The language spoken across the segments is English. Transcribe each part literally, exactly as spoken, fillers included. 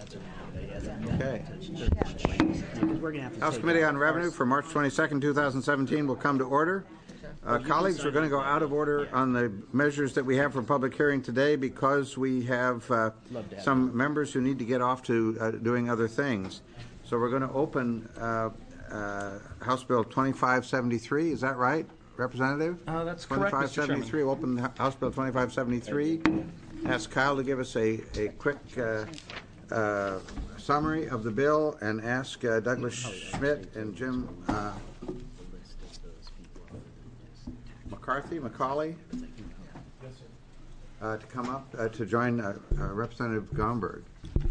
Okay. We're gonna have to House take Committee that. on Revenue for March twenty-second, two thousand seventeen will come to order. Uh, colleagues, we're going to go out of order on the measures that we have for public hearing today because we have uh, some members who need to get off to uh, doing other things. So we're going to open uh, uh, House Bill twenty-five seventy-three. Is that right, Representative? Uh, that's correct, Mister Chairman. twenty-five seventy-three. We'll open House Bill twenty-five seventy-three. Ask Kyle to give us a, a quick uh, uh, summary of the bill, and ask uh, Douglas Schmidt and Jim uh, McCarthy, Macaulay, uh, to come up uh, to join uh, uh, Representative Gomberg.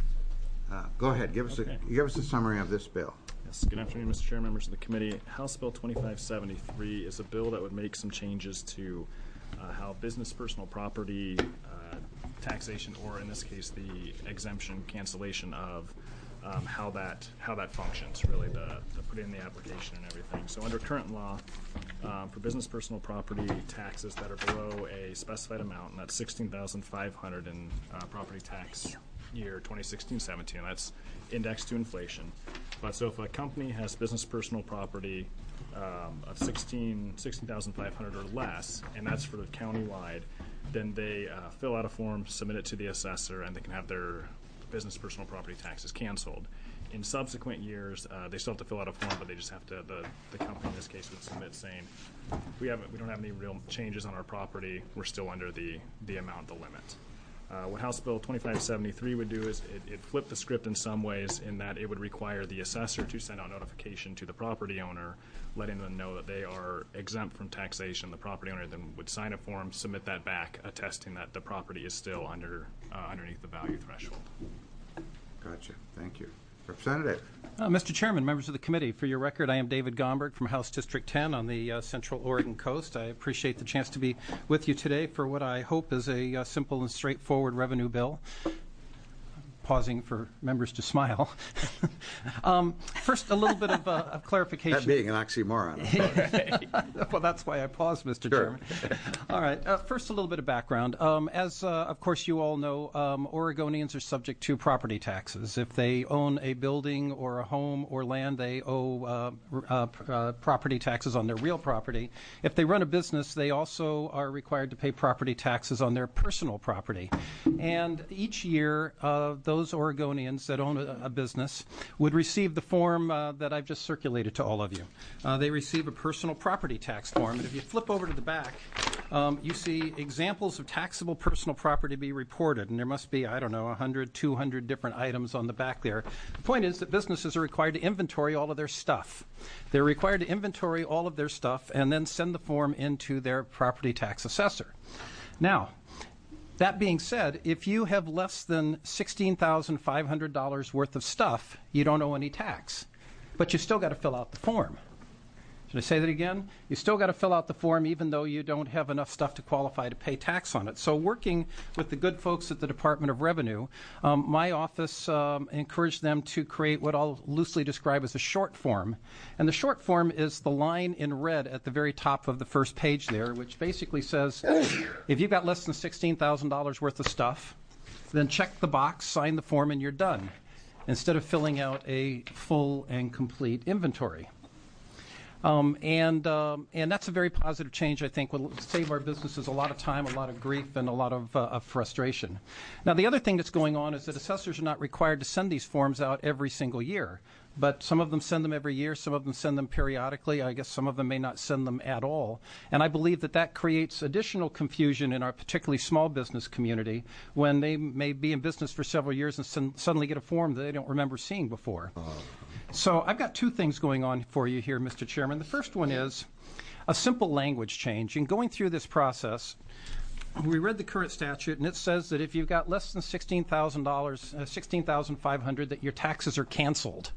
Uh, go ahead. Give us Okay. a give us a summary of this bill. Yes, good afternoon, Mister Chair, members of the committee. House Bill twenty-five seventy-three is a bill that would make some changes to uh, how business personal property uh, taxation, or in this case, the exemption cancellation of um, how that how that functions. Really, the, the put in the application and everything. So, under current law, um, for business personal property taxes that are below a specified amount, and that's sixteen thousand five hundred in uh, property tax year twenty sixteen seventeen. That's indexed to inflation. But so if a company has business personal property um, of sixteen thousand five hundred or less, and that's for the county-wide, then they uh, fill out a form, submit it to the assessor, and they can have their business personal property taxes canceled. In subsequent years, uh, they still have to fill out a form, but they just have to, the, the company in this case would submit saying, we haven't, we don't have any real changes on our property, we're still under the, the amount, the limit. Uh, what House Bill twenty-five seventy-three would do is it, it flipped the script in some ways, in that it would require the assessor to send out notification to the property owner, letting them know that they are exempt from taxation. The property owner then would sign a form, submit that back, attesting that the property is still under uh, underneath the value threshold. Gotcha. Thank you. Representative. Uh, Mister Chairman, members of the committee, for your record, I am David Gomberg from House District ten on the uh, Central Oregon coast. I appreciate the chance to be with you today for what I hope is a uh, simple and straightforward revenue bill. Pausing for members to smile. um, first, a little bit of, uh, of clarification. That being an oxymoron. Well, that's why I paused, Mister Sure. Chairman. All right. Uh, first, a little bit of background. Um, as, uh, of course, you all know, um, Oregonians are subject to property taxes. If they own a building or a home or land, they owe uh, uh, uh, property taxes on their real property. If they run a business, they also are required to pay property taxes on their personal property. And each year, uh, those Those Oregonians that own a, a business would receive the form uh, that I've just circulated to all of you. Uh, they receive a personal property tax form, and if you flip over to the back, um, you see examples of taxable personal property to be reported, and there must be, I don't know, one hundred, two hundred different items on the back there. The point is that businesses are required to inventory all of their stuff. They're required to inventory all of their stuff and then send the form into their property tax assessor. Now, that being said, if you have less than sixteen thousand five hundred dollars worth of stuff, you don't owe any tax. But you still got to fill out the form. Should I say that again? You still got to fill out the form even though you don't have enough stuff to qualify to pay tax on it. So working with the good folks at the Department of Revenue, um, my office um, encouraged them to create what I'll loosely describe as a short form. And the short form is the line in red at the very top of the first page there, which basically says, if you've got less than sixteen thousand dollars worth of stuff, then check the box, sign the form, and you're done, instead of filling out a full and complete inventory. Um, and um, and that's a very positive change, I think, will save our businesses a lot of time, a lot of grief, and a lot of, uh, of frustration. Now, the other thing that's going on is that assessors are not required to send these forms out every single year. But some of them send them every year, some of them send them periodically. I guess some of them may not send them at all. And I believe that that creates additional confusion in our particularly small business community when they may be in business for several years and sen- suddenly get a form that they don't remember seeing before. Oh. So I've got two things going on for you here, Mister Chairman. The first one is a simple language change. In going through this process, we read the current statute, and it says that if you've got less than sixteen thousand dollars, uh, sixteen thousand five hundred dollars, that your taxes are canceled.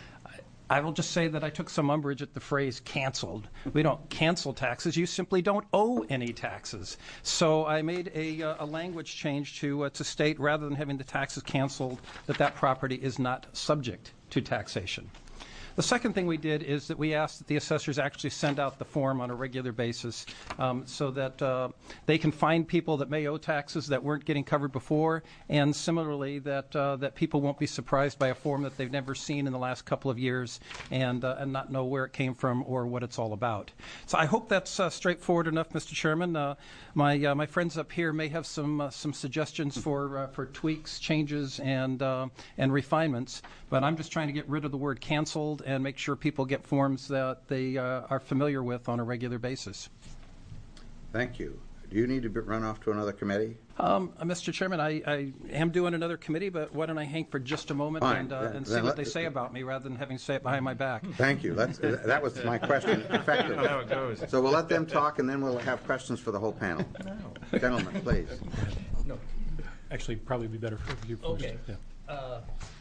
I will just say that I took some umbrage at the phrase canceled. We don't cancel taxes. You simply don't owe any taxes. So I made a, uh, a language change to, uh, to state, rather than having the taxes canceled, that that property is not subject to taxation. The second thing we did is that we asked that the assessors actually send out the form on a regular basis um, so that uh, they can find people that may owe taxes that weren't getting covered before, and similarly that uh, that people won't be surprised by a form that they've never seen in the last couple of years and uh, and not know where it came from or what it's all about. So I hope that's uh, straightforward enough, Mister Chairman. Uh, my uh, my friends up here may have some uh, some suggestions for uh, for tweaks, changes, and uh, and refinements, but I'm just trying to get rid of the word canceled and make sure people get forms that they uh, are familiar with on a regular basis. Thank you. Do you need to be, run off to another committee? Um, uh, Mister Chairman, I, I am doing another committee, but why don't I hang for just a moment Fine. and, uh, Then- and then see what let- they say about me rather than having to say it behind my back. Thank you. That's, that was my question, effectively. How it goes. So we'll let them talk, and then we'll have questions for the whole panel. Gentlemen, please. Actually, probably be better for you first. Okay. Yeah.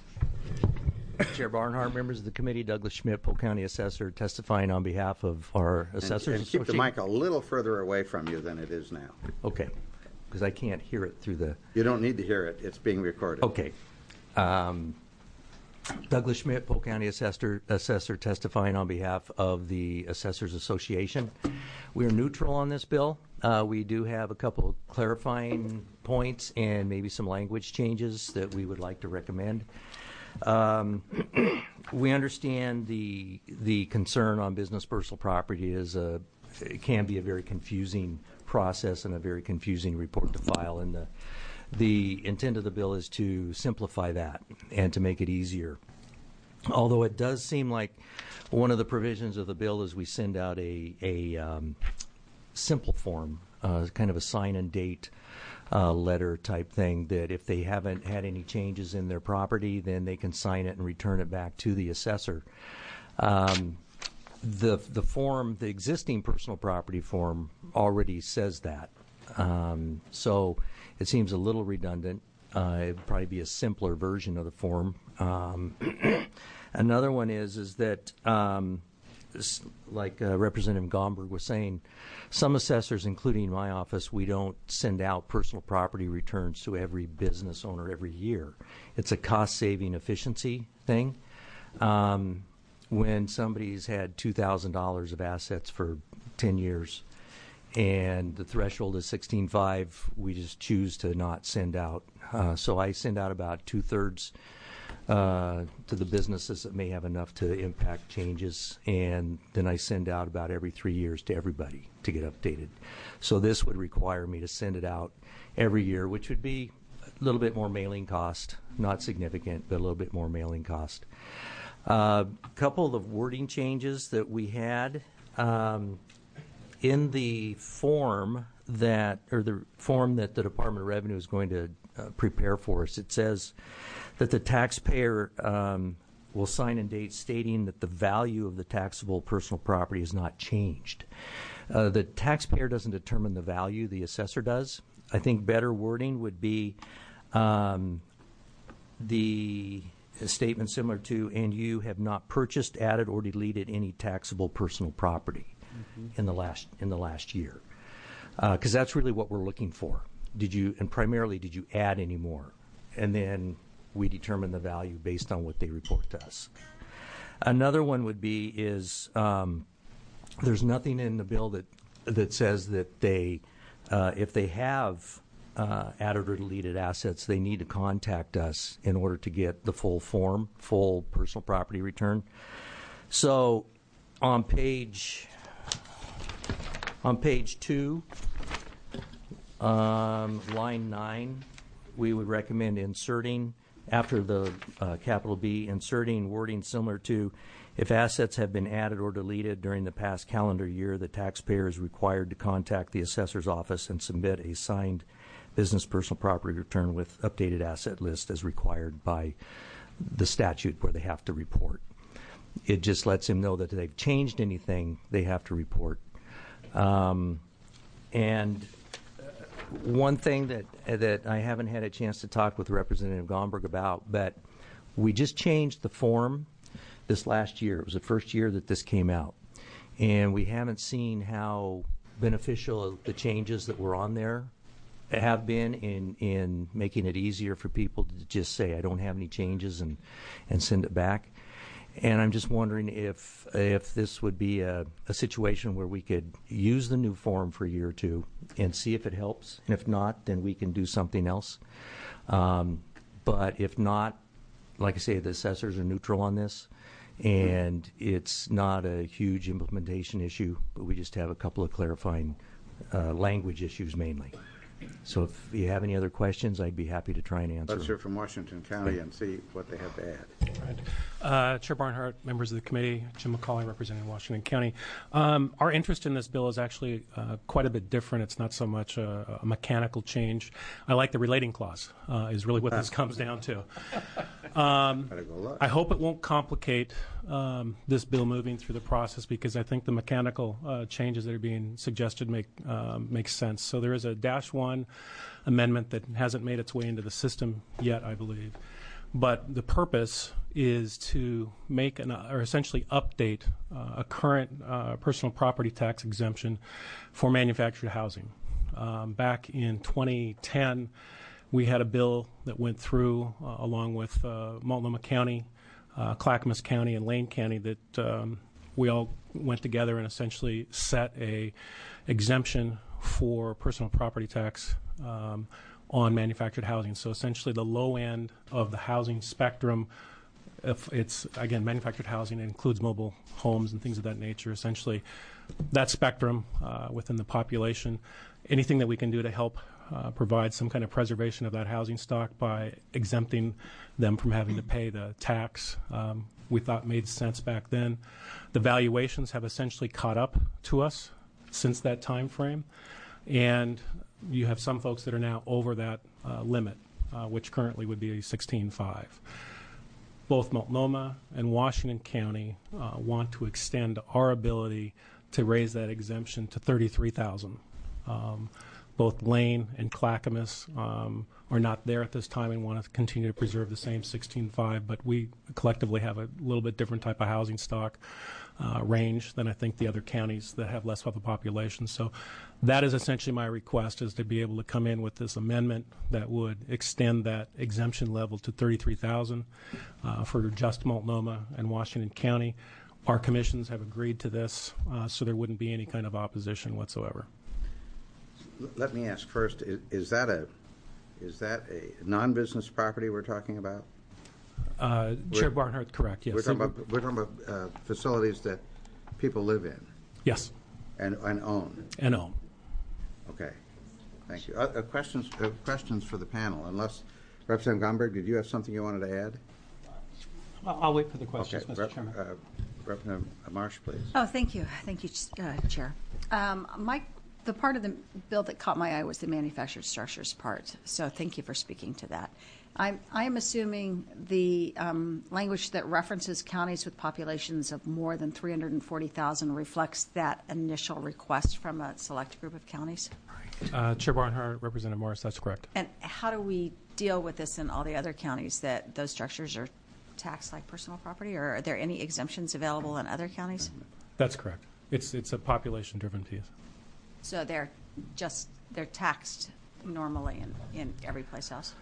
Chair Barnhart, members of the committee, Douglas Schmidt, Polk County Assessor, testifying on behalf of our And, Assessors and keep the Association. mic a little further away from you than it is now. Okay, because I can't hear it through the, You don't need to hear it. It's being recorded. okay. Um, Douglas Schmidt, Polk County Assessor, Assessor, testifying on behalf of the Assessors Association. We are neutral on this bill. Uh, we do have a couple of clarifying points and maybe some language changes that we would like to recommend. Um, we understand the the concern on business personal property is a it can be a very confusing process and a very confusing report to file, and the the intent of the bill is to simplify that and to make it easier. Although it does seem like one of the provisions of the bill is we send out a a um, simple form, uh, kind of a sign and date Uh, letter type thing, that if they haven't had any changes in their property, then they can sign it and return it back to the assessor. Um, the the form, the existing personal property form, already says that. Um, so it seems a little redundant. Uh, it'd probably be a simpler version of the form. Um, another one is is that. Um, like uh, Representative Gomberg was saying, some assessors, including my office, we don't send out personal property returns to every business owner every year. It's a cost-saving efficiency thing. Um, when somebody's had two thousand dollars of assets for ten years and the threshold is sixteen five, we just choose to not send out. Uh, so I send out about two-thirds Uh, to the businesses that may have enough to impact changes, and then I send out about every three years to everybody to get updated. So this would require me to send it out every year, which would be a little bit more mailing cost, not significant, but a little bit more mailing cost. A uh, couple of wording changes that we had um, in the form that, or the form that the Department of Revenue is going to uh, prepare for us. It says that the taxpayer um, will sign a date stating that the value of the taxable personal property is not changed. Uh, the taxpayer doesn't determine the value, the assessor does. I think better wording would be um, the statement similar to, and you have not purchased, added, or deleted any taxable personal property mm-hmm. in the last in the last year. Because uh, that's really what we're looking for. Did you, and primarily, did you add any more? And then we determine the value based on what they report to us. Another one would be is um, there's nothing in the bill that that says that they, uh, if they have uh, added or deleted assets, they need to contact us in order to get the full form, full personal property return. So on page on page two, um, line nine, we would recommend inserting, after the uh, capital B, inserting wording similar to, if assets have been added or deleted during the past calendar year, the taxpayer is required to contact the assessor's office and submit a signed business personal property return with updated asset list as required by the statute where they have to report. It just lets him know that if they've changed anything, they have to report. Um, and one thing that that I haven't had a chance to talk with Representative Gomberg about, but we just changed the form this last year. It was the first year that this came out. And we haven't seen how beneficial the changes that were on there have been in, in making it easier for people to just say, I don't have any changes, and, and send it back. And I'm just wondering if if this would be a, a situation where we could use the new form for a year or two and see if it helps. And if not, then we can do something else. Um, but if not, like I say, the assessors are neutral on this. And it's not a huge implementation issue, but we just have a couple of clarifying uh, language issues mainly. So if you have any other questions, I'd be happy to try and answer Let's them. hear from Washington County and see what they have to add. Right. Uh, Chair Barnhart, members of the committee, Jim McCauley representing Washington County. Um, our interest in this bill is actually uh, quite a bit different. It's not so much a, a mechanical change. I like the relating clause uh, is really what this comes down to. Um, Better go look. I hope it won't complicate um, this bill moving through the process, because I think the mechanical uh, changes that are being suggested make um, make sense. So there is a dash one amendment that hasn't made its way into the system yet, I believe. But the purpose is to make an, or essentially update uh, a current uh, personal property tax exemption for manufactured housing. Um, back in twenty ten, we had a bill that went through uh, along with uh, Multnomah County, uh, Clackamas County, and Lane County that um, we all went together and essentially set a exemption for personal property tax um, on manufactured housing. So essentially the low end of the housing spectrum, if it's, again, manufactured housing, it includes mobile homes and things of that nature, essentially that spectrum uh, within the population. Anything that we can do to help uh, provide some kind of preservation of that housing stock by exempting them from having to pay the tax, um, we thought made sense back then. The valuations have essentially caught up to us since that time frame, and you have some folks that are now over that uh, limit, uh, which currently would be sixteen point five. Both Multnomah and Washington County uh, want to extend our ability to raise that exemption to thirty-three thousand dollars. Um, both Lane and Clackamas um, are not there at this time and want to continue to preserve the same sixteen point five, but we collectively have a little bit different type of housing stock uh, range than I think the other counties that have less of a population. So that is essentially my request, is to be able to come in with this amendment that would extend that exemption level to thirty-three thousand dollars uh, for just Multnomah and Washington County. Our commissions have agreed to this, uh, so there wouldn't be any kind of opposition whatsoever. Let me ask first, is, is that a is that a non-business property we're talking about? Uh, Chair Barnhart, correct, yes. We're talking about, we're talking about uh, facilities that people live in Yes, and, and own. and own. Okay, thank you. Uh, uh, questions uh, questions for the panel, unless Representative Gomberg, did you have something you wanted to add? I'll I'll wait for the questions, Okay, Mister Rep- Chairman. uh, Representative Marsh, please. Oh, thank you. Thank you, uh, Chair. Um, my, the part of the bill that caught my eye was the manufactured structures part, so thank you for speaking to that. I'm, I'm assuming the um, language that references counties with populations of more than three hundred forty thousand reflects that initial request from a select group of counties? Uh, Chair Barnhart, Representative Morris, that's correct. And how do we deal with this in all the other counties, that those structures are taxed like personal property, or are there any exemptions available in other counties? That's correct. It's it's a population-driven piece. So they're just, they're taxed normally in, in every place else?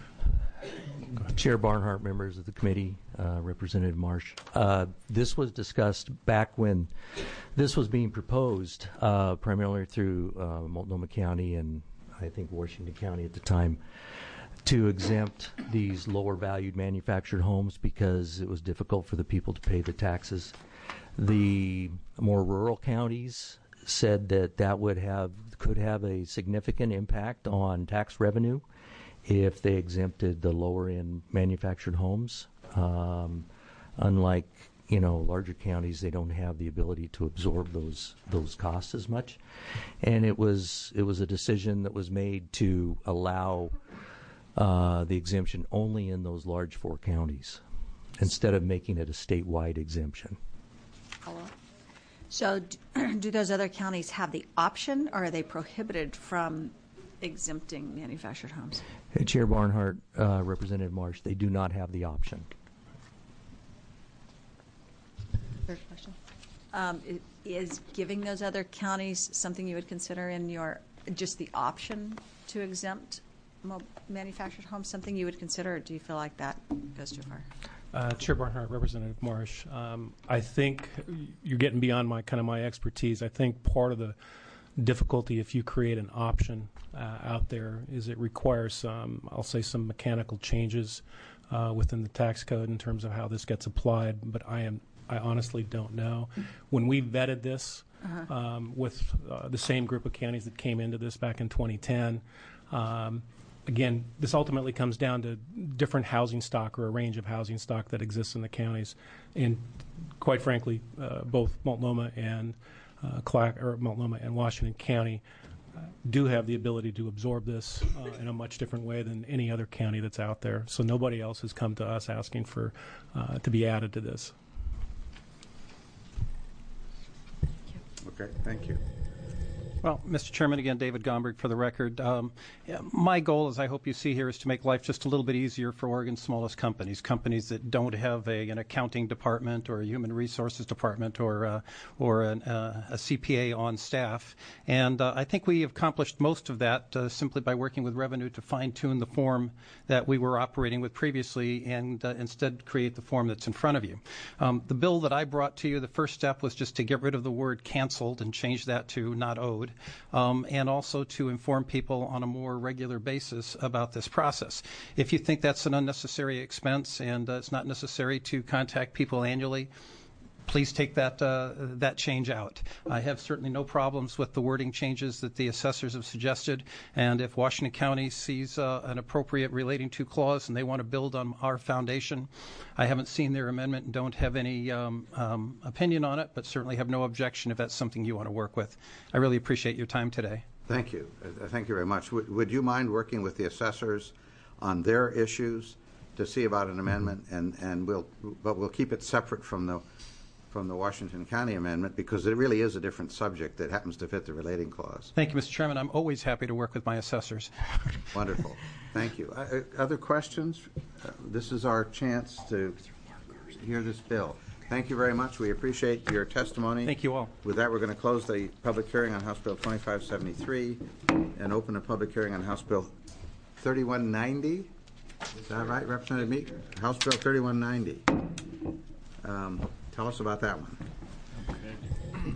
Chair Barnhart, members of the committee, uh, Representative Marsh. Uh, this was discussed back when this was being proposed, uh, primarily through uh, Multnomah County and I think Washington County at the time, to exempt these lower valued manufactured homes because it was difficult for the people to pay the taxes. The more rural counties said that that would have could have a significant impact on tax revenue if they exempted the lower end manufactured homes. Um, unlike, you know, larger counties, they don't have the ability to absorb those those costs as much. And it was it was a decision that was made to allow uh, the exemption only in those large four counties instead of making it a statewide exemption. So do, do those other counties have the option, or are they prohibited from exempting manufactured homes? Hey, Chair Barnhart, uh, Representative Marsh, they do not have the option. Third question. Um, i- is giving those other counties something you would consider in your, just the option to exempt mo- manufactured homes, something you would consider, or do you feel like that goes too far? Uh, Chair Barnhart, Representative Marsh. Um, I think you're getting beyond my kind of my expertise. I think part of the difficulty if you create an option uh, out there is it requires some, I'll say, some mechanical changes uh, within the tax code in terms of how this gets applied. But I am, I honestly don't know. When we vetted this uh-huh. um, with uh, the same group of counties that came into this back in twenty ten. Um, Again, this ultimately comes down to different housing stock or a range of housing stock that exists in the counties. And quite frankly, uh, both Multnomah and uh, Clack, or Multnomah and Washington County uh, do have the ability to absorb this uh, in a much different way than any other county that's out there. So nobody else has come to us asking for uh, to be added to this. Okay, thank you. Well, Mister Chairman, again, David Gomberg for the record. Um, yeah, my goal, as I hope you see here, is to make life just a little bit easier for Oregon's smallest companies, companies that don't have a, an accounting department or a human resources department or, uh, or an, uh, a C P A on staff. And uh, I think we have accomplished most of that uh, simply by working with Revenue to fine-tune the form that we were operating with previously and uh, instead create the form that's in front of you. Um, the bill that I brought to you, the first step was just to get rid of the word canceled and change that to not owed. Um, and also to inform people on a more regular basis about this process. If you think that's an unnecessary expense and uh, it's not necessary to contact people annually, please take that uh, that change out. I have certainly no problems with the wording changes that the assessors have suggested, and if Washington County sees uh, an appropriate relating to clause and they want to build on our foundation, I haven't seen their amendment and don't have any um, um, opinion on it, but certainly have no objection if that's something you want to work with. I really appreciate your time today. Thank you. Uh, thank you very much. W- would you mind working with the assessors on their issues to see about an amendment, and, and we'll but we'll keep it separate from the from the Washington County amendment because it really is a different subject that happens to fit the relating clause. Thank you, Mister Chairman. I'm always happy to work with my assessors. Wonderful. Thank you. Uh, other questions? Uh, this is our chance to hear this bill. Thank you very much. We appreciate your testimony. Thank you all. With that, we're going to close the public hearing on House Bill twenty-five seventy-three and open a public hearing on House Bill thirty-one ninety. Is that right, Representative Meek? House Bill thirty-one ninety. Um, tell us about that one. Okay.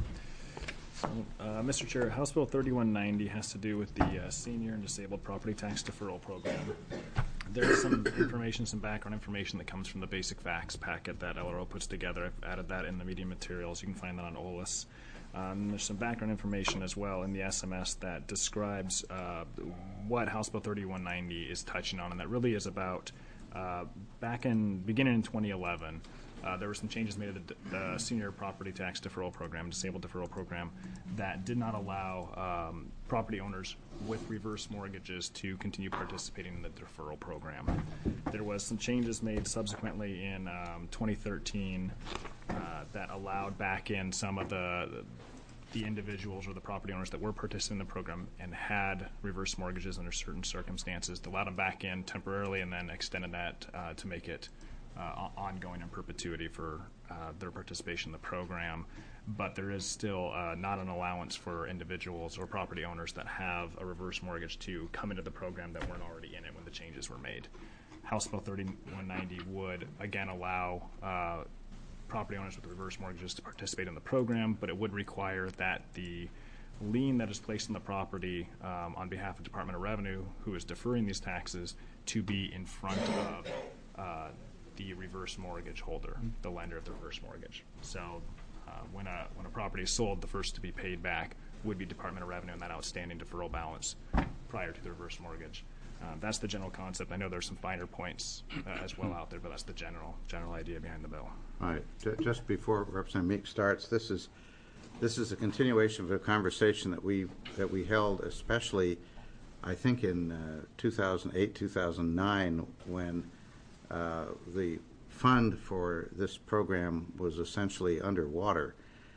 So, uh, Mister Chair, House Bill thirty-one ninety has to do with the uh, Senior and Disabled Property Tax Deferral Program. There is some information, some background information that comes from the basic facts packet that L R O puts together. I've added that in the media materials. You can find that on O L A S. Um, there's some background information as well in the S M S that describes uh, what House Bill thirty-one ninety is touching on, and that really is about uh, back in beginning in twenty eleven. Uh, there were some changes made to the, the Senior Property Tax Deferral Program, Disabled Deferral Program, that did not allow um, property owners with reverse mortgages to continue participating in the deferral program. There was some changes made subsequently in um, twenty thirteen uh, that allowed back in some of the the individuals or the property owners that were participating in the program and had reverse mortgages under certain circumstances, to allow them back in temporarily and then extended that uh, to make it Uh, ongoing in perpetuity for uh, their participation in the program. But there is still uh, not an allowance for individuals or property owners that have a reverse mortgage to come into the program that weren't already in it when the changes were made. House Bill thirty-one ninety would again allow uh, property owners with reverse mortgages to participate in the program, but it would require that the lien that is placed on the property um, on behalf of Department of Revenue, who is deferring these taxes, to be in front of uh, the reverse mortgage holder, the lender of the reverse mortgage. So uh, when a when a property is sold, the first to be paid back would be Department of Revenue and that outstanding deferral balance prior to the reverse mortgage. Um, that's the general concept. I know there's some finer points uh, as well out there, but that's the general general idea behind the bill. All right. J- just before Representative Meek starts, this is this is a continuation of a conversation that we that we held, especially, I think, in uh, two thousand eight, two thousand nine, when Uh, the fund for this program was essentially underwater.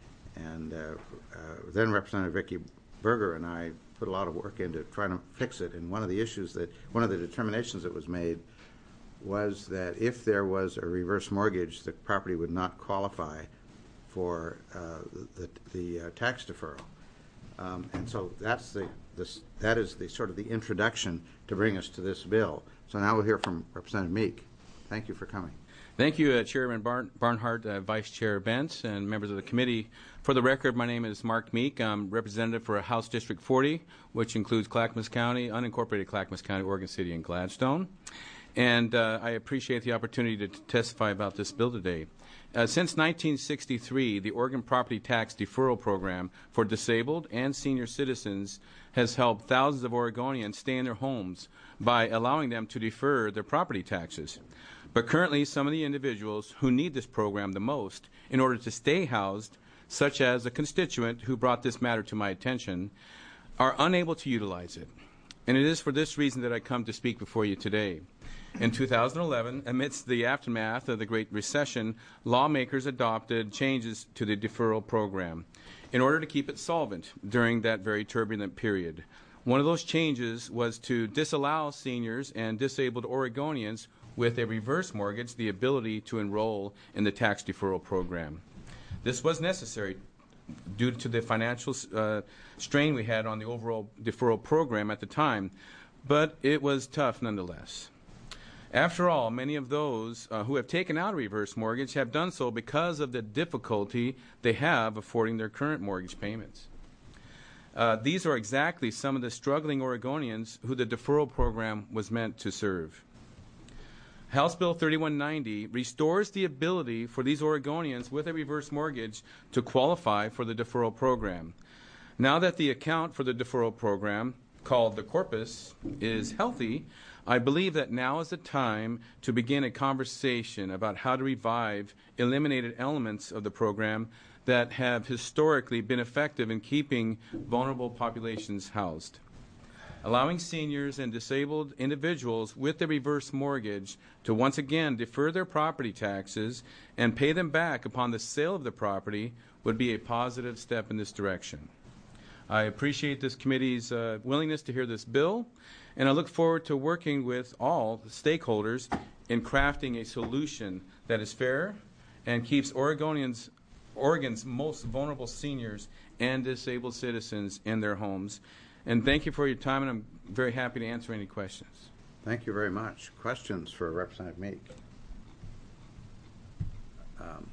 And uh, uh, then Representative Vicky Berger and I put a lot of work into trying to fix it. And one of the issues that, one of the determinations that was made was that if there was a reverse mortgage, the property would not qualify for uh, the, the uh, tax deferral. Um, and so that's the, this, that is the sort of the introduction to bring us to this bill. So now we'll hear from Representative Meek. Thank you for coming. Thank you, uh, Chairman Barn- Barnhart, uh, Vice Chair Bentz, and members of the committee. For the record, my name is Mark Meek. I'm representative for House District forty, which includes Clackamas County, unincorporated Clackamas County, Oregon City, and Gladstone. And uh, I appreciate the opportunity to t- testify about this bill today. Uh, since nineteen sixty-three, the Oregon Property Tax Deferral Program for disabled and senior citizens has helped thousands of Oregonians stay in their homes by allowing them to defer their property taxes. But currently, some of the individuals who need this program the most in order to stay housed, such as a constituent who brought this matter to my attention, are unable to utilize it. And it is for this reason that I come to speak before you today. In two thousand eleven, amidst the aftermath of the Great Recession, lawmakers adopted changes to the deferral program in order to keep it solvent during that very turbulent period. One of those changes was to disallow seniors and disabled Oregonians with a reverse mortgage the ability to enroll in the tax deferral program. This was necessary due to the financial uh, strain we had on the overall deferral program at the time, but it was tough nonetheless. After all, many of those uh, who have taken out a reverse mortgage have done so because of the difficulty they have affording their current mortgage payments. Uh, these are exactly some of the struggling Oregonians who the deferral program was meant to serve. House Bill thirty-one ninety restores the ability for these Oregonians with a reverse mortgage to qualify for the deferral program. Now that the account for the deferral program, called the corpus, is healthy, I believe that now is the time to begin a conversation about how to revive eliminated elements of the program that have historically been effective in keeping vulnerable populations housed. Allowing seniors and disabled individuals with a reverse mortgage to once again defer their property taxes and pay them back upon the sale of the property would be a positive step in this direction. I appreciate this committee's uh, willingness to hear this bill, and I look forward to working with all the stakeholders in crafting a solution that is fair and keeps Oregonians, Oregon's most vulnerable seniors and disabled citizens in their homes. And thank you for your time, and I'm very happy to answer any questions. Thank you very much. Questions for Representative Meek? Um,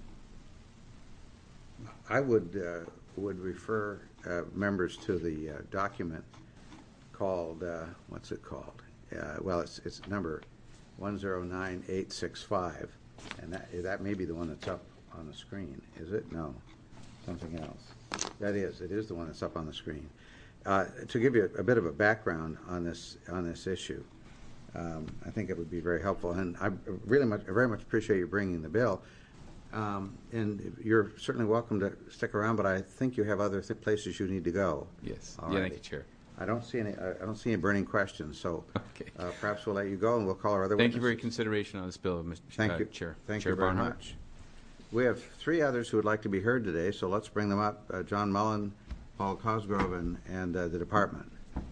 I would uh, would refer uh, members to the uh, document called, uh, what's it called? Uh, well, it's it's number one zero nine eight six five, and that that may be the one that's up on the screen. Is it? No, something else. That is. It is the one that's up on the screen. Uh, to give you a, a bit of a background on this on this issue, um, I think it would be very helpful, and I really much, I very much appreciate you bringing the bill. Um, and you're certainly welcome to stick around, but I think you have other th- places you need to go. Yes. All yeah, righty. thank you, Chair. I don't see any. I don't see any burning questions. So okay. uh, perhaps we'll let you go, and we'll call our other. Thank witnesses. you for your consideration on this bill, Mister Thank uh, you, Chair. Thank Chair you very Barnhart. much. We have three others who would like to be heard today, so let's bring them up: uh, John Mullen, Paul Cosgrove, and, and uh, the department.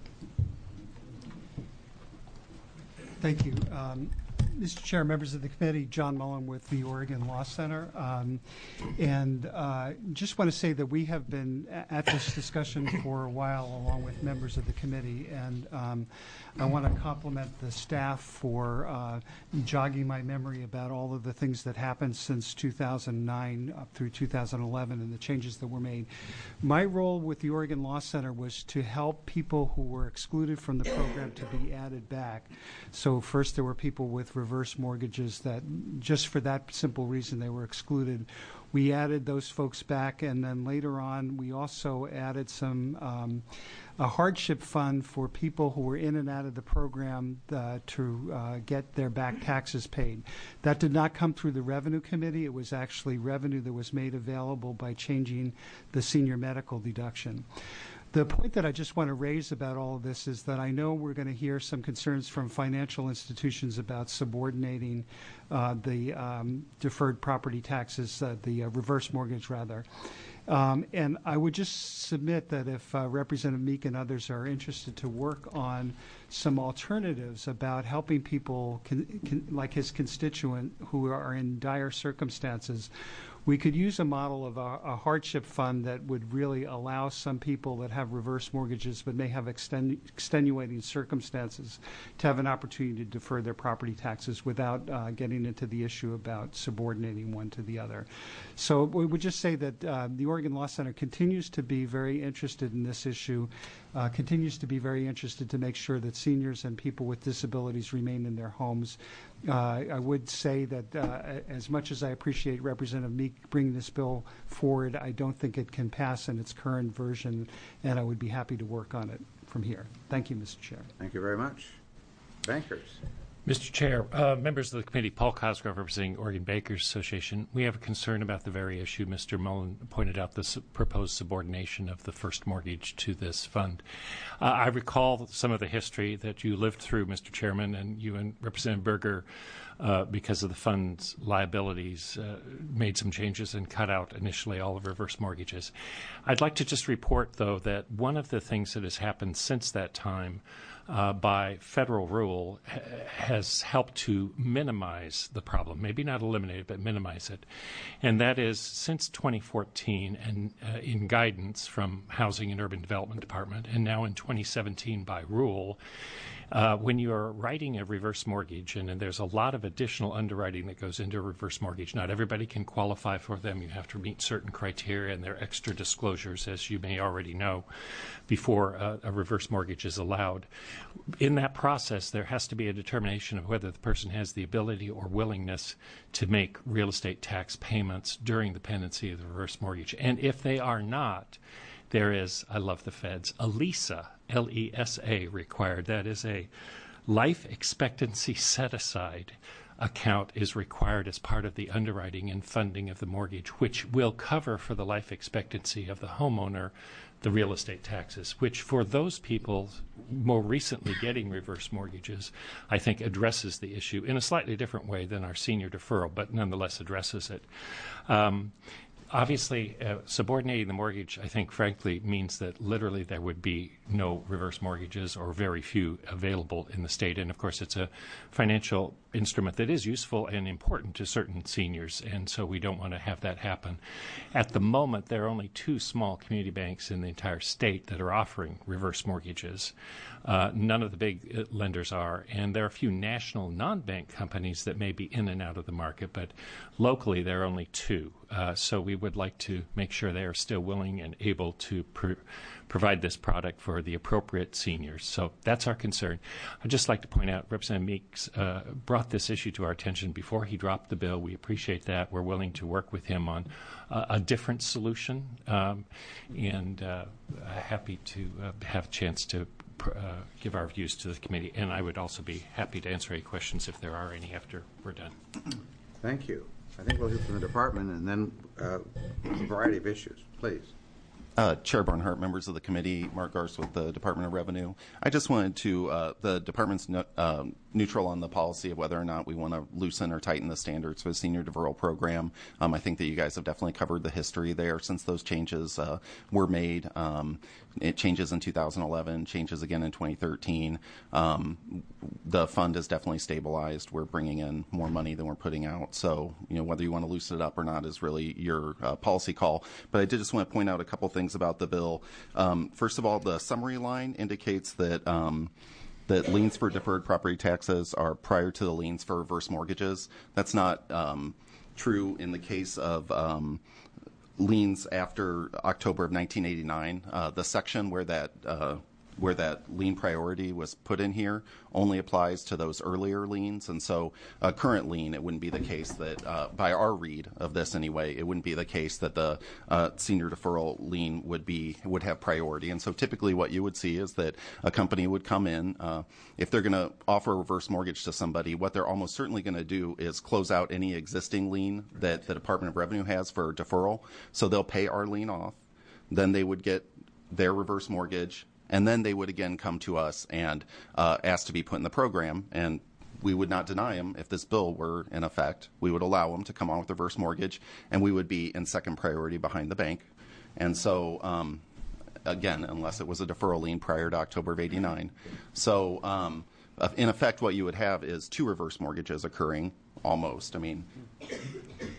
Thank you. Um, Mister Chair, members of the committee, John Mullen with the Oregon Law Center. Um, and uh, just want to say that we have been at this discussion for a while along with members of the committee. And um, I want to compliment the staff for uh, jogging my memory about all of the things that happened since two thousand nine up through two thousand eleven and the changes that were made. My role with the Oregon Law Center was to help people who were excluded from the program to be added back. So first there were people with reverse mortgages that just for that simple reason they were excluded. We added those folks back, and then later on we also added some um, a hardship fund for people who were in and out of the program uh, to uh, get their back taxes paid. That did not come through the Revenue Committee. It was actually revenue that was made available by changing the senior medical deduction. The point that I just want to raise about all of this is that I know we're going to hear some concerns from financial institutions about subordinating uh, the um, deferred property taxes, uh, the uh, reverse mortgage rather. Um, and I would just submit that if uh, Representative Meek and others are interested to work on some alternatives about helping people con- con- like his constituent who are in dire circumstances, we could use a model of a, a hardship fund that would really allow some people that have reverse mortgages but may have extend, extenuating circumstances to have an opportunity to defer their property taxes without uh, getting into the issue about subordinating one to the other. So we would just say that uh, the Oregon Law Center continues to be very interested in this issue, uh, continues to be very interested to make sure that seniors and people with disabilities remain in their homes. Uh, I would say that uh, as much as I appreciate Representative Meek bringing this bill forward, I don't think it can pass in its current version, and I would be happy to work on it from here. Thank you, Mister Chair. Thank you very much. Bankers. Mister Chair, uh, members of the committee, Paul Cosgrove representing Oregon Bankers Association. We have a concern about the very issue Mister Mullen pointed out, the su- proposed subordination of the first mortgage to this fund. Uh, I recall some of the history that you lived through, Mister Chairman, and you and Representative Berger, uh, because of the fund's liabilities, uh, made some changes and cut out initially all of reverse mortgages. I'd like to just report, though, that one of the things that has happened since that time Uh, by federal rule ha- has helped to minimize the problem, maybe not eliminate it, but minimize it. And that is since twenty fourteen and uh, in guidance from Housing and Urban Development Department, and now in twenty seventeen by rule, uh, when you are writing a reverse mortgage, and, and there's a lot of additional underwriting that goes into a reverse mortgage. Not everybody can qualify for them. You have to meet certain criteria, and there are extra disclosures, as you may already know, before uh, a reverse mortgage is allowed. In that process, there has to be a determination of whether the person has the ability or willingness to make real estate tax payments during the pendency of the reverse mortgage. And if they are not, there is, I love the feds, a LESA, L E S A required. That is a life expectancy set-aside account is required as part of the underwriting and funding of the mortgage, which will cover for the life expectancy of the homeowner the real estate taxes, which for those people more recently getting reverse mortgages, I think addresses the issue in a slightly different way than our senior deferral, but nonetheless addresses it. Um, Obviously, uh, subordinating the mortgage, I think, frankly, means that literally there would be no reverse mortgages or very few available in the state. And, of course, it's a financial instrument that is useful and important to certain seniors, and so we don't want to have that happen. At the moment, there are only two small community banks in the entire state that are offering reverse mortgages. Uh, none of the big lenders are, and there are a few national non-bank companies that may be in and out of the market, but locally there are only two. Uh, so we would like to make sure they are still willing and able to pr- provide this product for the appropriate seniors. So that's our concern. I'd just like to point out Representative Meeks uh, brought this issue to our attention before he dropped the bill. We appreciate that. We're willing to work with him on uh, a different solution, um, and uh, happy to uh, have a chance to pr- uh, give our views to the committee. And I would also be happy to answer any questions if there are any after we're done. Thank you. I think we'll hear from the department and then uh, a variety of issues. Please. Uh, Chair Barnhart, members of the committee, Mark Garst with the Department of Revenue. I just wanted to, uh, the department's no, uh, neutral on the policy of whether or not we want to loosen or tighten the standards for the senior deferral program. Um, I think that you guys have definitely covered the history there since those changes uh, were made. Um, it changes in two thousand eleven, changes again in twenty thirteen. Um, the fund is definitely stabilized. We're bringing in more money than we're putting out. So, you know, whether you want to loosen it up or not is really your uh, policy call. But I did just want to point out a couple things about the bill. Um, first of all, the summary line indicates that um, that liens for deferred property taxes are prior to the liens for reverse mortgages. That's not um, true in the case of um, liens after October of nineteen eighty-nine. Uh, the section where that uh, where that lien priority was put in here only applies to those earlier liens. And so a current lien, it wouldn't be the case that, uh, by our read of this anyway, it wouldn't be the case that the uh, senior deferral lien would be would have priority. And so typically what you would see is that a company would come in, uh, if they're going to offer a reverse mortgage to somebody, what they're almost certainly going to do is close out any existing lien that the Department of Revenue has for deferral. So they'll pay our lien off. Then they would get their reverse mortgage, and then they would again come to us and uh, ask to be put in the program. And we would not deny them if this bill were in effect. We would allow them to come on with reverse mortgage, and we would be in second priority behind the bank. And so, um, again, unless it was a deferral lien prior to October of eighty-nine. So, um, in effect, what you would have is two reverse mortgages occurring almost. I mean,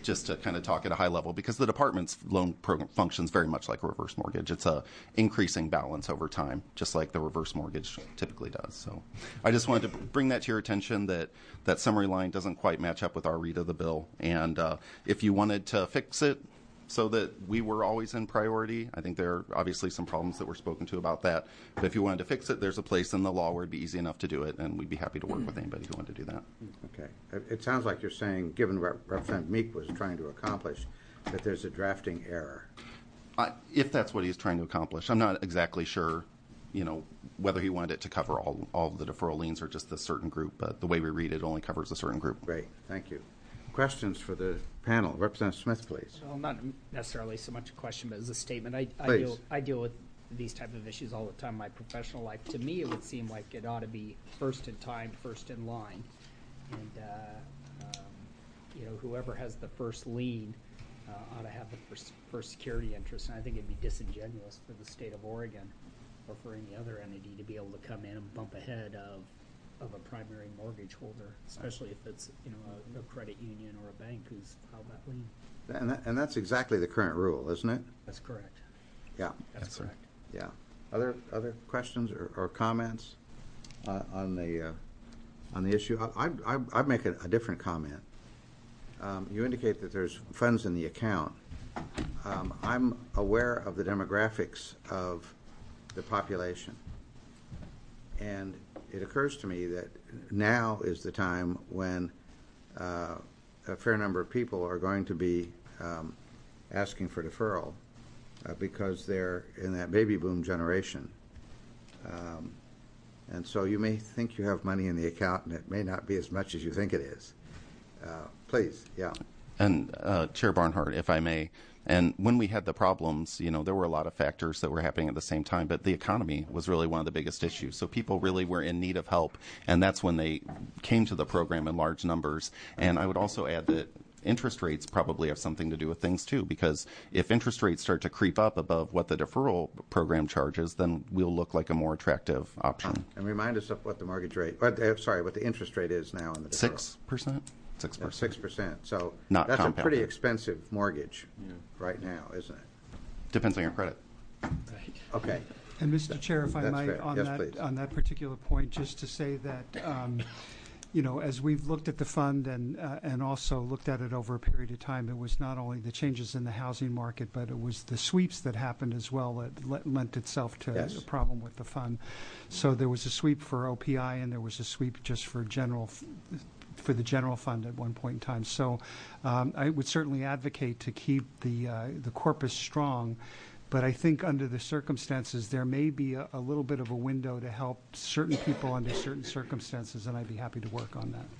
just to kind of talk at a high level, because the department's loan program functions very much like a reverse mortgage. It's a increasing balance over time, just like the reverse mortgage typically does. So I just wanted to bring that to your attention, that that summary line doesn't quite match up with our read of the bill. And uh, if you wanted to fix it so that we were always in priority, I think there are obviously some problems that were spoken to about that. But if you wanted to fix it, there's a place in the law where it'd be easy enough to do it, and we'd be happy to work with anybody who wanted to do that. Okay. It- It sounds like you're saying, given what Representative Meek was trying to accomplish, that there's a drafting error. I, if that's what he's trying to accomplish, I'm not exactly sure, you know, whether he wanted it to cover all all of the deferral liens or just a certain group. But the way we read it, only covers a certain group. Great. Thank you. Questions for the panel? Representative Smith, please. Well, not necessarily so much a question, but as a statement. I, I, Please. deal, I deal with these type of issues all the time in my professional life. To me, it would seem like it ought to be first in time, first in line. And, uh, um, you know, whoever has the first lien uh, ought to have the first, first security interest. And I think it'd be disingenuous for the state of Oregon or for any other entity to be able to come in and bump ahead of of a primary mortgage holder, especially if it's, you know, a, a credit union or a bank who's filed that lien. And, that, and that's exactly the current rule, isn't it? That's correct. Yeah. That's Yes, sir. correct. Yeah. Other other questions or, or comments uh, on the uh, on the issue? I, I, I'd make a, a different comment. Um, you indicate that there's funds in the account. Um, I'm aware of the demographics of the population, and it occurs to me that now is the time when uh, a fair number of people are going to be um, asking for deferral uh, because they're in that baby boom generation. Um, and so you may think you have money in the account, and it may not be as much as you think it is. Uh, please, yeah. And uh, Chair Barnhart, if I may, and when we had the problems, you know, there were a lot of factors that were happening at the same time, but the economy was really one of the biggest issues. So people really were in need of help, and that's when they came to the program in large numbers. And I would also add that interest rates probably have something to do with things too, because if interest rates start to creep up above what the deferral program charges, then we'll look like a more attractive option. And remind us of what the mortgage rate, what, uh, sorry, what the interest rate is now in the deferral. Six percent? Six That's percent. Six percent. So Not that's a compounded. pretty expensive mortgage right now, isn't it? Depends on your credit. Okay. And Mister Chair, if I That's might, fair. on Yes, that, please. on that particular point, just to say that, um, you know, as we've looked at the fund and, uh, and also looked at it over a period of time, it was not only the changes in the housing market, but it was the sweeps that happened as well that le- lent itself to Yes. a problem with the fund. So there was a sweep for O P I, and there was a sweep just for general, f- for the general fund at one point in time. So um, I would certainly advocate to keep the, uh, the corpus strong. But I think under the circumstances, there may be a, a little bit of a window to help certain people under certain circumstances, and I'd be happy to work on that.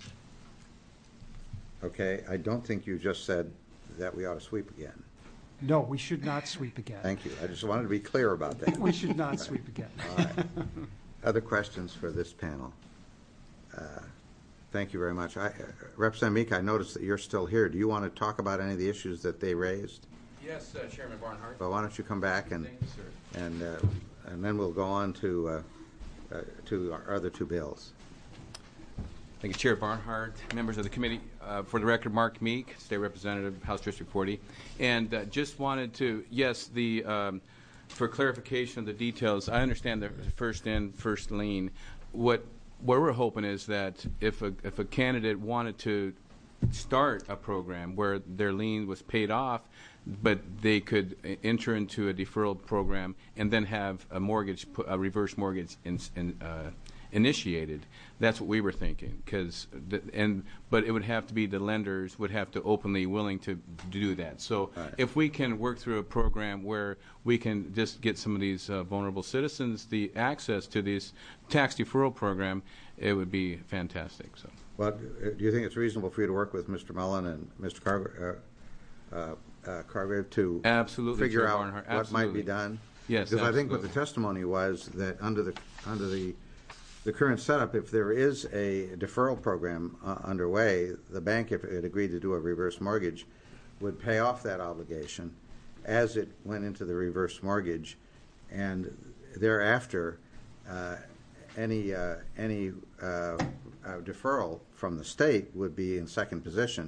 Okay. I don't think you just said that we ought to sweep again. No, we should not sweep again. Thank you. I just wanted to be clear about that. We should not sweep again. All right. Other questions for this panel? Uh, Thank you very much. I, uh, Representative Meek, I noticed that you're still here. Do you want to talk about any of the issues that they raised? Yes, uh, Chairman Barnhart. Well, why don't you come back and Thank you, sir. and uh, and then we'll go on to uh, uh, to our other two bills. Thank you, Chair Barnhart, members of the committee. Uh, for the record, Mark Meek, State Representative, House District forty. And uh, just wanted to, yes, the um, for clarification of the details, I understand the first in, first lien. What what we're hoping is that if a, if a candidate wanted to start a program where their lien was paid off, but they could enter into a deferral program and then have a mortgage, a reverse mortgage in, in, uh, initiated. That's what we were thinking. Cause the, and but it would have to be the lenders would have to openly willing to do that. So Right. if we can work through a program where we can just get some of these uh, vulnerable citizens the access to this tax deferral program, it would be fantastic. So. Well, uh, do you think it's reasonable for you to work with Mister Mullen and Mister Carver, uh, uh, uh, Cargrave to Absolutely, figure Chair out Barnhart. what might be Absolutely. done? Yes, Because I think what the absolutely. testimony was that under the under the the current setup, if there is a deferral program uh, underway, the bank, if it agreed to do a reverse mortgage, would pay off that obligation as it went into the reverse mortgage, and thereafter, uh, any uh, any uh, uh, deferral from the state would be in second position,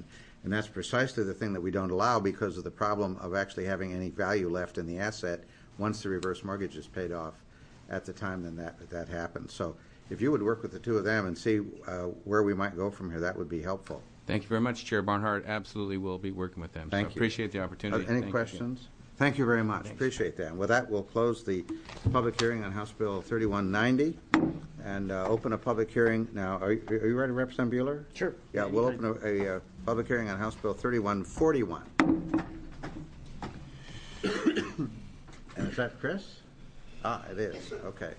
And that's precisely the thing that we don't allow because of the problem of actually having any value left in the asset once the reverse mortgage is paid off at the time then that that happens. So if you would work with the two of them and see uh, where we might go from here, that would be helpful. Thank you very much, Chair Barnhart. Absolutely will be working with them. Thank so you. Appreciate the opportunity. Uh, any Thank questions? You. Thank you very much. Thanks. Appreciate that. With that, we'll close the public hearing on House Bill thirty-one ninety and uh, open a public hearing. Now, are you, are you ready, Representative Bueller? Sure. Yeah, we'll open a, a, a public hearing on House Bill thirty-one forty-one. And is that Chris? Ah, it is. Okay.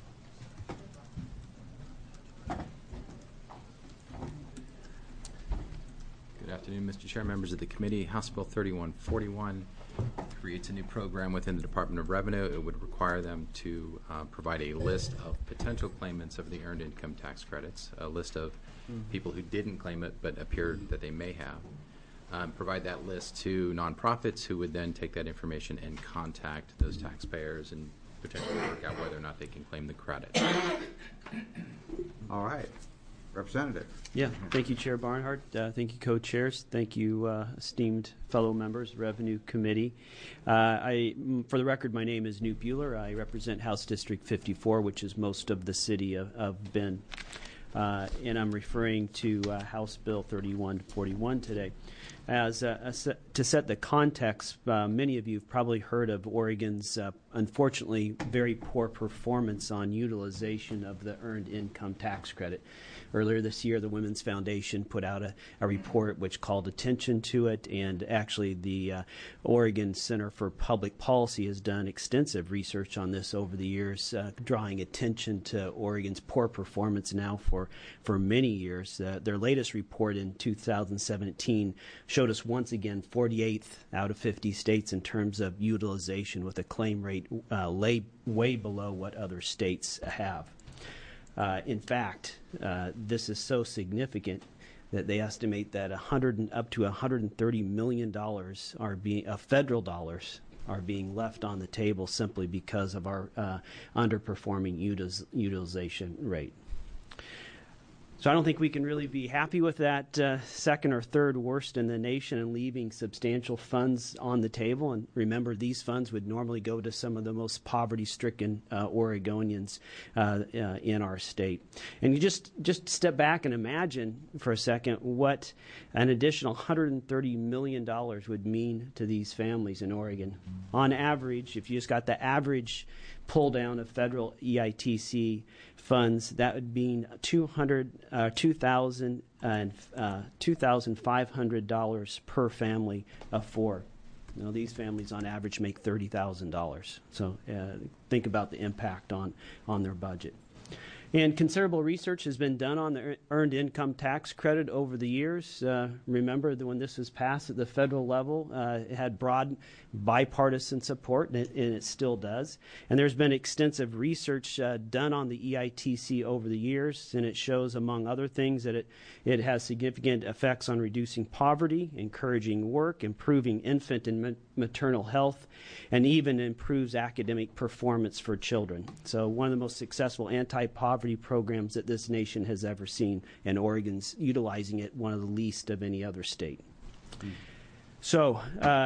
Good afternoon, Mister Chair, members of the committee. House Bill thirty-one forty-one creates a new program within the Department of Revenue. It would require them to uh, provide a list of potential claimants of the earned income tax credits, a list of mm-hmm. people who didn't claim it but appeared that they may have. Um, provide that list to nonprofits who would then take that information and contact those taxpayers and potentially work out whether or not they can claim the credit. All right. Representative. Yeah, thank you, Chair Barnhart. Uh, thank you, co-chairs. Thank you, uh, esteemed fellow members, Revenue Committee. Uh, I, for the record, my name is Newt Bueller. I represent House District fifty-four, which is most of the city of, of Bend. Uh, and I'm referring to uh, House Bill thirty-one forty-one today. As a, a set, to set the context, uh, many of you have probably heard of Oregon's, uh, unfortunately, very poor performance on utilization of the Earned Income Tax Credit. Earlier this year, the Women's Foundation put out a, a report which called attention to it, and actually the uh, Oregon Center for Public Policy has done extensive research on this over the years, uh, drawing attention to Oregon's poor performance now for, for many years. Uh, their latest report in two thousand seventeen showed us once again forty-eighth out of fifty states in terms of utilization, with a claim rate uh, lay way below what other states have. Uh, in fact, uh, this is so significant that they estimate that one hundred up to one hundred thirty million dollars are being uh, federal dollars are being left on the table simply because of our uh, underperforming utiliz utilization rate. So I don't think we can really be happy with that uh, second or third worst in the nation and leaving substantial funds on the table. And remember, these funds would normally go to some of the most poverty-stricken uh, Oregonians uh, uh, in our state. And you just, just step back and imagine for a second what an additional one hundred thirty million dollars would mean to these families in Oregon. On average, if you just got the average pull down of federal E I T C funds, that would mean two hundred, uh, two thousand and uh, two thousand five hundred dollars per family of four. Now, these families on average make thirty thousand dollars. So uh, think about the impact on on their budget. And considerable research has been done on the earned income tax credit over the years. Uh, remember that when this was passed at the federal level, uh, it had broad bipartisan support, and it, and it still does. And there's been extensive research uh, done on the E I T C over the years, and it shows, among other things, that it, it has significant effects on reducing poverty, encouraging work, improving infant and ma maternal health, and even improves academic performance for children. So one of the most successful anti-poverty programs that this nation has ever seen, and Oregon's utilizing it one of the least of any other state. Mm. So uh,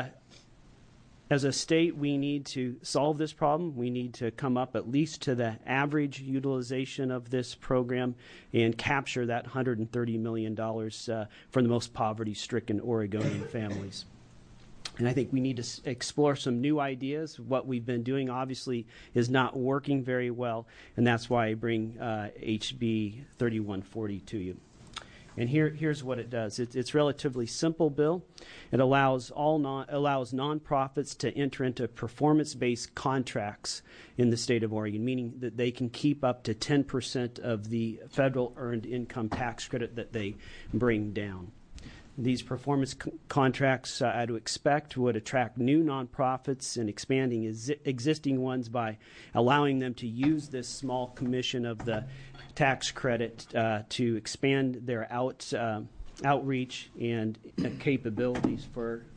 as a state, we need to solve this problem. We need to come up at least to the average utilization of this program and capture that one hundred thirty million dollars uh, for the most poverty-stricken Oregonian families. And I think we need to explore some new ideas. What we've been doing, obviously, is not working very well, and that's why I bring uh, H B thirty-one forty to you. And here, here's what it does. It, it's a relatively simple bill. It allows all non, allows nonprofits to enter into performance-based contracts in the state of Oregon, meaning that they can keep up to ten percent of the federal earned income tax credit that they bring down. These performance contracts, uh, I'd expect, would attract new nonprofits and expanding ex existing ones by allowing them to use this small commission of the tax credit uh, to expand their out, uh, outreach and uh, capabilities for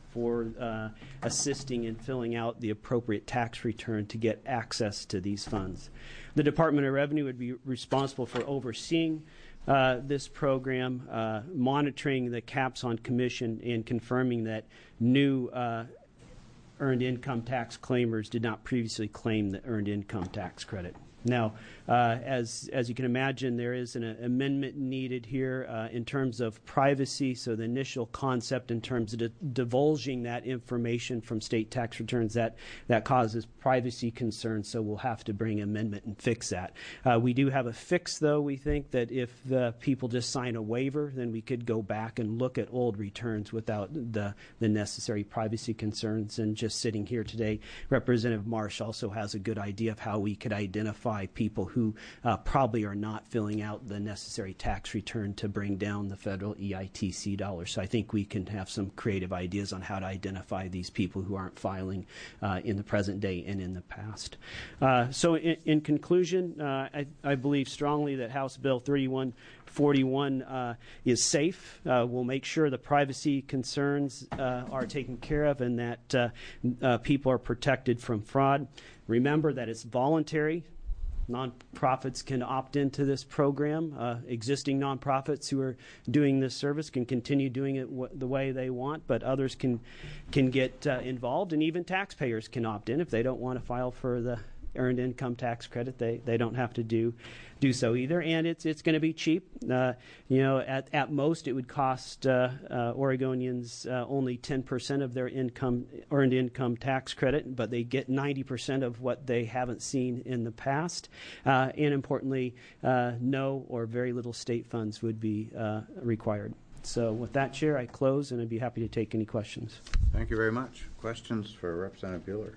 for uh, assisting in filling out the appropriate tax return to get access to these funds. The Department of Revenue would be responsible for overseeing uh, this program, uh, monitoring the caps on commission, and confirming that new uh, earned income tax claimers did not previously claim the earned income tax credit. Now, uh, as as you can imagine, there is an uh, amendment needed here uh, in terms of privacy. So the initial concept in terms of di- divulging that information from state tax returns, that that causes privacy concerns. So we'll have to bring amendment and fix that. Uh, we do have a fix, though. We think that if the people just sign a waiver, then we could go back and look at old returns without the the necessary privacy concerns. And just sitting here today, Representative Marsh also has a good idea of how we could identify people who uh, probably are not filling out the necessary tax return to bring down the federal E I T C dollars. So I think we can have some creative ideas on how to identify these people who aren't filing uh, in the present day and in the past. Uh, so in, in conclusion, uh, I, I believe strongly that House Bill thirty-one forty-one uh, is safe. Uh, we'll make sure the privacy concerns uh, are taken care of and that uh, uh, people are protected from fraud. Remember that it's voluntary. Nonprofits can opt into this program. Uh, existing nonprofits who are doing this service can continue doing it w- the way they want, but others can can get uh, involved, and even taxpayers can opt in if they don't want to file for the earned income tax credit. They they don't have to do do so either, and it's it's going to be cheap. Uh, you know, at at most it would cost uh, uh, Oregonians uh, only ten percent of their income earned income tax credit, but they get ninety percent of what they haven't seen in the past. Uh, and importantly, uh, no or very little state funds would be uh, required. So with that, Chair, I close, and I'd be happy to take any questions. Thank you very much. Questions for Representative Bueller?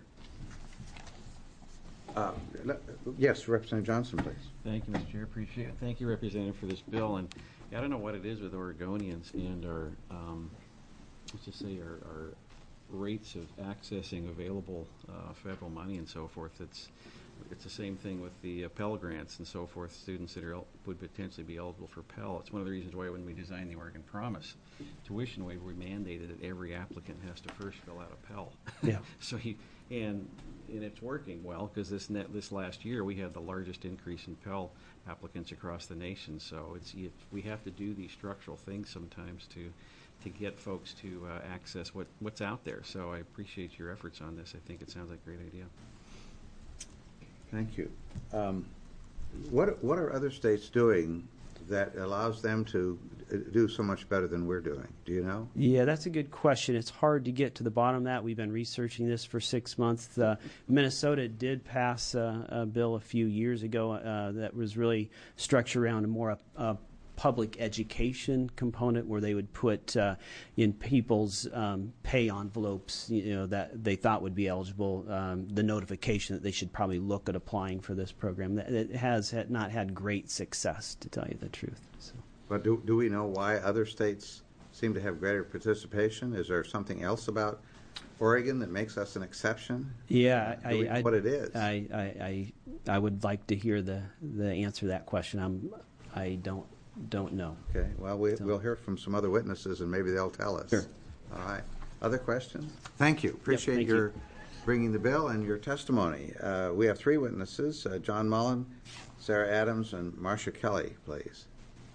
Uh, le- yes, Representative Johnson, please. Thank you, Mister Chair. Appreciate it. Thank you, Representative, for this bill. And yeah, I don't know what it is with Oregonians and our, um, let's just say, our, our rates of accessing available uh, federal money and so forth. It's it's the same thing with the uh, Pell Grants and so forth. Students that are el- would potentially be eligible for Pell. It's one of the reasons why when we designed the Oregon Promise tuition waiver, we mandated that every applicant has to first fill out a Pell. Yeah. So he and and it's working well because this net this last year we had the largest increase in Pell applicants across the nation. So it's it, we have to do these structural things sometimes to to get folks to uh, access what what's out there. So I appreciate your efforts on this. I think it sounds like a great idea. Thank you. Um, what what are other states doing that allows them to do so much better than we're doing? Do you know? Yeah, that's a good question. It's hard to get to the bottom of that. We've been researching this for six months. Uh, Minnesota did pass uh, a bill a few years ago uh, that was really structured around a more uh, public education component where they would put uh, in people's um, pay envelopes, you know, that they thought would be eligible, um, the notification that they should probably look at applying for this program. That it has had not had great success, to tell you the truth. So. But do, do we know why other states seem to have greater participation? Is there something else about Oregon that makes us an exception? Yeah, I, we, I, what it is. I, I, I, I would like to hear the, the answer to that question. I'm, I don't don't know. Okay. Well, we, so. we'll hear from some other witnesses, and maybe they'll tell us. Sure. All right. Other questions? Thank you. Appreciate yep, thank your you. bringing the bill and your testimony. Uh, we have three witnesses: uh, John Mullen, Sarah Adams, and Marcia Kelly. Please.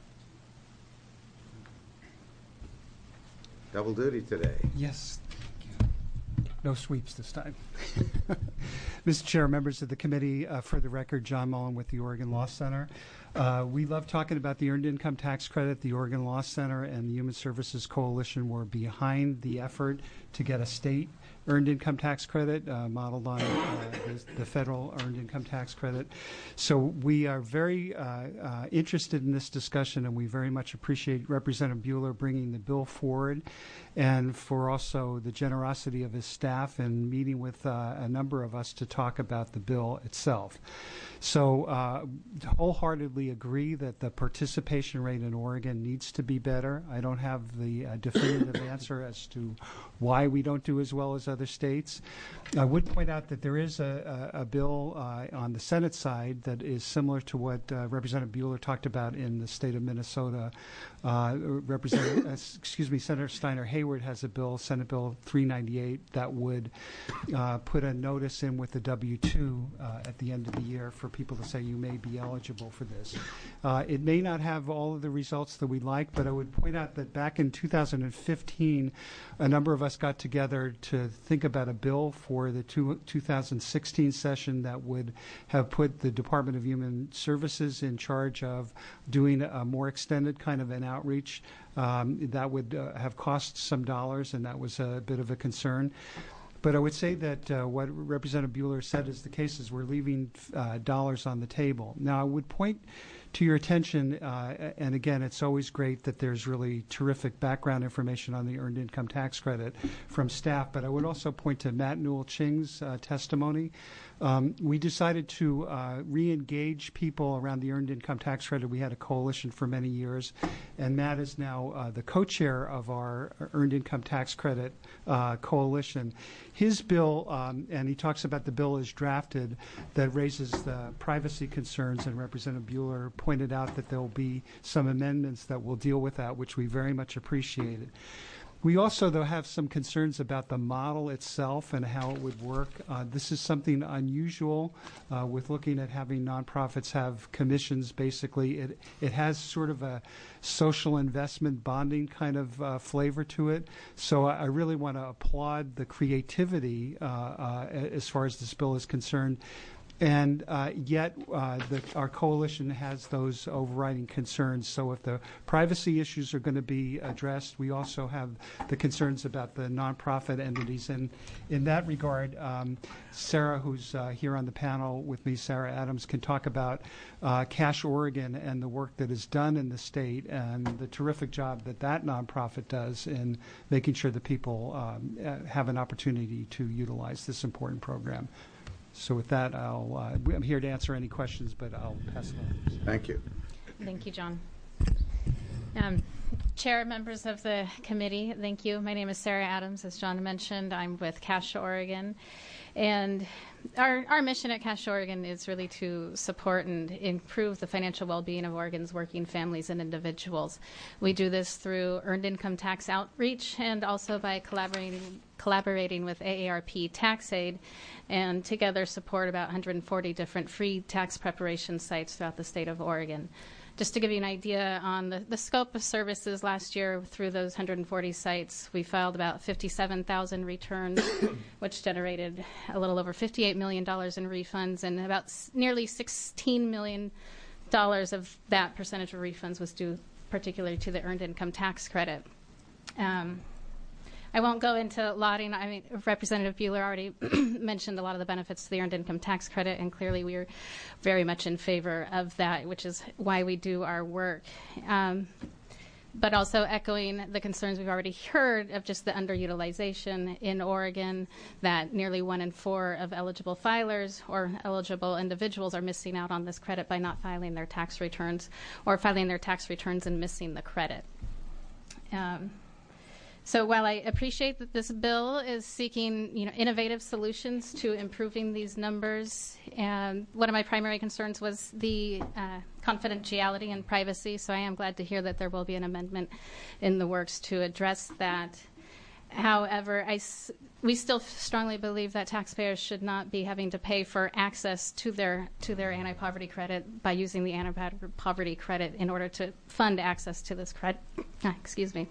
Double duty today. Yes. No sweeps this time. Mister Chair, members of the committee, uh, for the record, John Mullen with the Oregon Law Center. Uh, we love talking about the Earned Income Tax Credit. The Oregon Law Center and the Human Services Coalition were behind the effort to get a state Earned Income Tax Credit uh, modeled on uh, the, the federal Earned Income Tax Credit. So we are very uh, uh, interested in this discussion, and we very much appreciate Representative Bueller bringing the bill forward, and for also the generosity of his staff and meeting with uh, a number of us to talk about the bill itself. So uh, wholeheartedly agree that the participation rate in Oregon needs to be better. I don't have the uh, definitive answer as to why we don't do as well as other other states. I would point out that there is a, a, a bill uh, on the Senate side that is similar to what uh, Representative Bueller talked about in the state of Minnesota. Uh, Representative, uh, excuse me, Senator Steiner Hayward has a bill, Senate Bill three ninety-eight, that would uh, put a notice in with the W two uh, at the end of the year for people to say you may be eligible for this. Uh, it may not have all of the results that we like, but I would point out that back in two thousand fifteen, a number of us got together to think about a bill for the two, two thousand sixteen session that would have put the Department of Human Services in charge of doing a more extended kind of an outreach. Um, that would uh, have cost some dollars, and that was a bit of a concern. But I would say that uh, what Representative Bueller said is the case is we're leaving uh, dollars on the table. Now, I would point to your attention, uh, and again, it's always great that there's really terrific background information on the Earned Income Tax Credit from staff, but I would also point to Matt Newell-Ching's uh, testimony. Um, we decided to uh, re-engage people around the Earned Income Tax Credit. We had a coalition for many years, and Matt is now uh, the co-chair of our Earned Income Tax Credit uh, coalition. His bill, um, and he talks about the bill as drafted, that raises the privacy concerns, and Representative Bueller pointed out that there will be some amendments that will deal with that, which we very much appreciated. We also, though, have some concerns about the model itself and how it would work. Uh, this is something unusual uh, with looking at having nonprofits have commissions. Basically, it it has sort of a social investment bonding kind of uh, flavor to it. So I, I really want to applaud the creativity uh, uh, as far as this bill is concerned. And uh, yet, uh, the, our coalition has those overriding concerns. So if the privacy issues are going to be addressed, we also have the concerns about the nonprofit entities. And in that regard, um, Sarah, who's uh, here on the panel with me, Sarah Adams, can talk about uh, Cash Oregon and the work that is done in the state and the terrific job that that nonprofit does in making sure that people um, have an opportunity to utilize this important program. So with that, I'll, uh, I'm here to answer any questions, but I'll pass it on. Thank you. Thank you, John. Um, Chair, members of the committee, thank you. My name is Sarah Adams. As John mentioned, I'm with Cash Oregon. And our, our mission at Cash Oregon is really to support and improve the financial well-being of Oregon's working families and individuals. We do this through earned income tax outreach and also by collaborating collaborating with A A R P TaxAid, and together support about one hundred forty different free tax preparation sites throughout the state of Oregon. Just to give you an idea on the, the scope of services last year through those one hundred forty sites, we filed about fifty-seven thousand returns, which generated a little over fifty-eight million dollars in refunds, and about s- nearly sixteen million dollars of that percentage of refunds was due particularly to the Earned Income Tax Credit. Um, I won't go into lauding. I mean, Representative Bueller already mentioned a lot of the benefits to the Earned Income Tax Credit, and clearly we are very much in favor of that, which is why we do our work. Um, but also echoing the concerns we've already heard of just the underutilization in Oregon, that nearly one in four of eligible filers or eligible individuals are missing out on this credit by not filing their tax returns or filing their tax returns and missing the credit. Um, So while I appreciate that this bill is seeking, you know, innovative solutions to improving these numbers, and one of my primary concerns was the uh, confidentiality and privacy. So I am glad to hear that there will be an amendment in the works to address that. However, I s- we still strongly believe that taxpayers should not be having to pay for access to their to their anti-poverty credit by using the anti-poverty credit in order to fund access to this credit. Excuse me.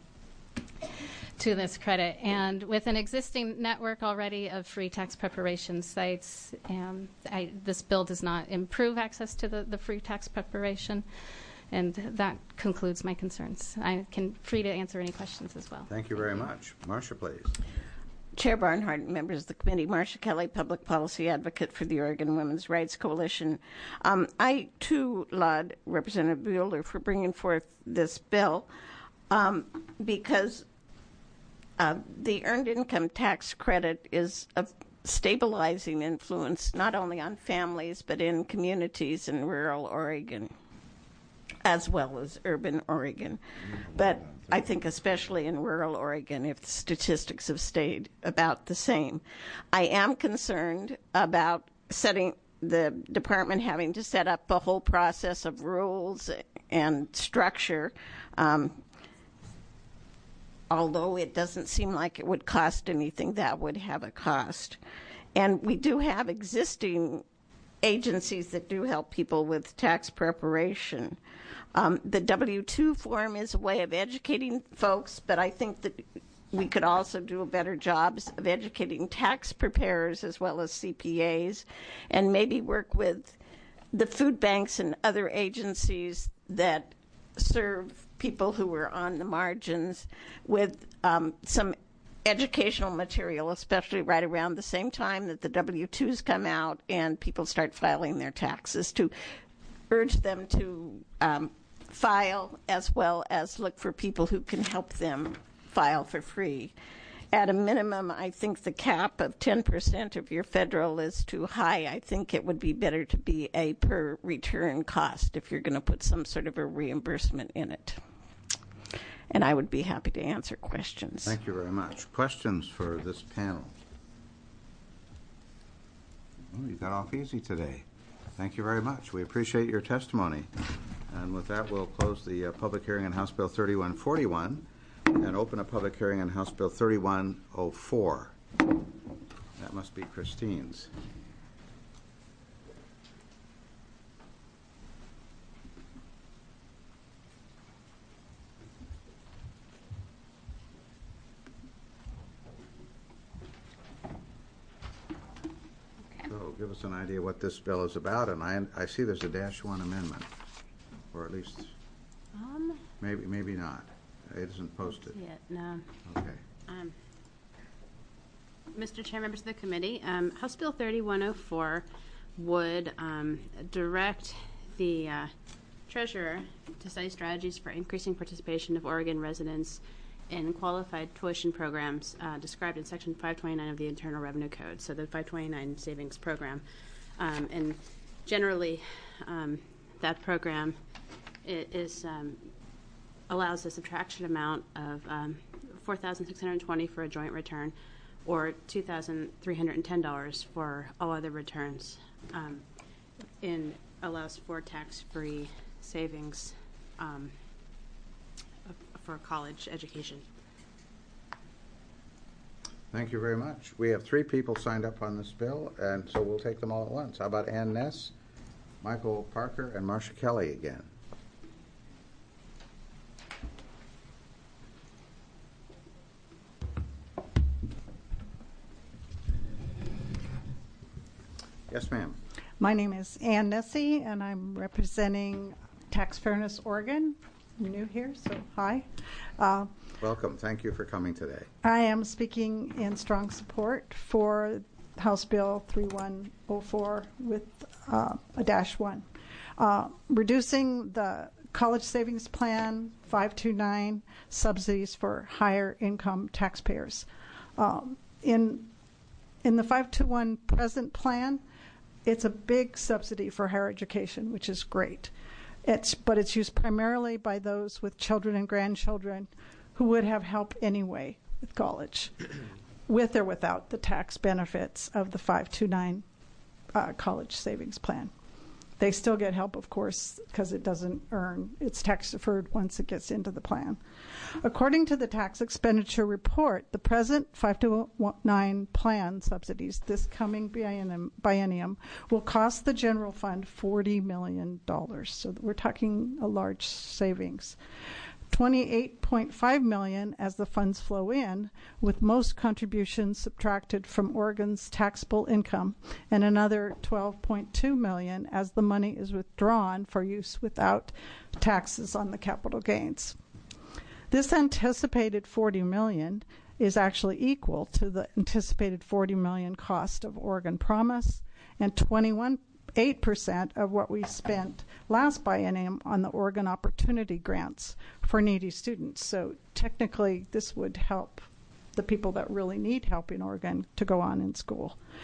to this credit. And with an existing network already of free tax preparation sites, um, I, this bill does not improve access to the, the free tax preparation. And that concludes my concerns. I can free to answer any questions as well. Thank you very much. Marcia, please. Chair Barnhart, members of the committee, Marcia Kelly, Public Policy Advocate for the Oregon Women's Rights Coalition. Um, I, too, laud Representative Bueller for bringing forth this bill um, because Uh, the Earned Income Tax Credit is a stabilizing influence not only on families but in communities in rural Oregon. as well as urban Oregon. But I think especially in rural Oregon, if the statistics have stayed about the same. I am concerned about setting the department having to set up a whole process of rules and structure, um, although it doesn't seem like it would cost anything, that would have a cost. And we do have existing agencies that do help people with tax preparation. Um, the W two form is a way of educating folks, but I think that we could also do a better job of educating tax preparers as well as C P As, and maybe work with the food banks and other agencies that serve people who are on the margins with um, some educational material, especially right around the same time that the W twos come out and people start filing their taxes, to urge them to um, file as well as look for people who can help them file for free. At a minimum, I think the cap of ten percent of your federal is too high. I think it would be better to be a per return cost if you're going to put some sort of a reimbursement in it. And I would be happy to answer questions. Thank you very much. Questions for this panel? Oh, you got off easy today. Thank you very much. We appreciate your testimony. And with that, we'll close the uh, public hearing on House Bill thirty-one forty-one and open a public hearing on House Bill thirty-one oh four. That must be Christine's. So give us an idea what this bill is about, and I, I see there's a dash one amendment, or at least Um, maybe maybe not. It isn't posted. see it, no. Okay. Um, Mister Chair, members of the committee, um, House Bill thirty-one oh four would um, direct the uh, treasurer to study strategies for increasing participation of Oregon residents in qualified tuition programs uh, described in Section five twenty-nine of the Internal Revenue Code, so the five twenty-nine Savings Program. Um, and generally, um, that program i- is um, allows a subtraction amount of um, four thousand six hundred twenty dollars for a joint return, or two thousand three hundred ten dollars for all other returns, um, and allows for tax-free savings um, for college education. Thank you very much. We have three people signed up on this bill, and so we'll take them all at once. How about Ann Ness, Michael Parker, and Marcia Kelly again? Yes, ma'am. My name is Ann Nessie, and I'm representing Tax Fairness Oregon. I'm new here, so hi. Uh, Welcome. Thank you for coming today. I am speaking in strong support for House Bill thirty-one oh four with uh, a dash one. Uh, reducing the College Savings Plan five twenty-nine subsidies for higher income taxpayers. Um, in, in the five twenty-one present plan, it's a big subsidy for higher education, which is great. It's, but it's used primarily by those with children and grandchildren who would have help anyway with college, with or without the tax benefits of the five twenty-nine uh, College Savings Plan. They still get help, of course, because it doesn't earn. It's tax deferred once it gets into the plan. According to the tax expenditure report, the present five twenty-nine plan subsidies this coming biennium, biennium will cost the general fund forty million dollars. So we're talking a large savings. twenty-eight point five million dollars as the funds flow in, with most contributions subtracted from Oregon's taxable income, and another twelve point two million dollars as the money is withdrawn for use without taxes on the capital gains. This anticipated forty million dollars is actually equal to the anticipated forty million dollars cost of Oregon Promise and twenty-one eight percent of what we spent last biennium on the Oregon Opportunity Grants for needy students. So technically, this would help the people that really need help in Oregon to go on in school.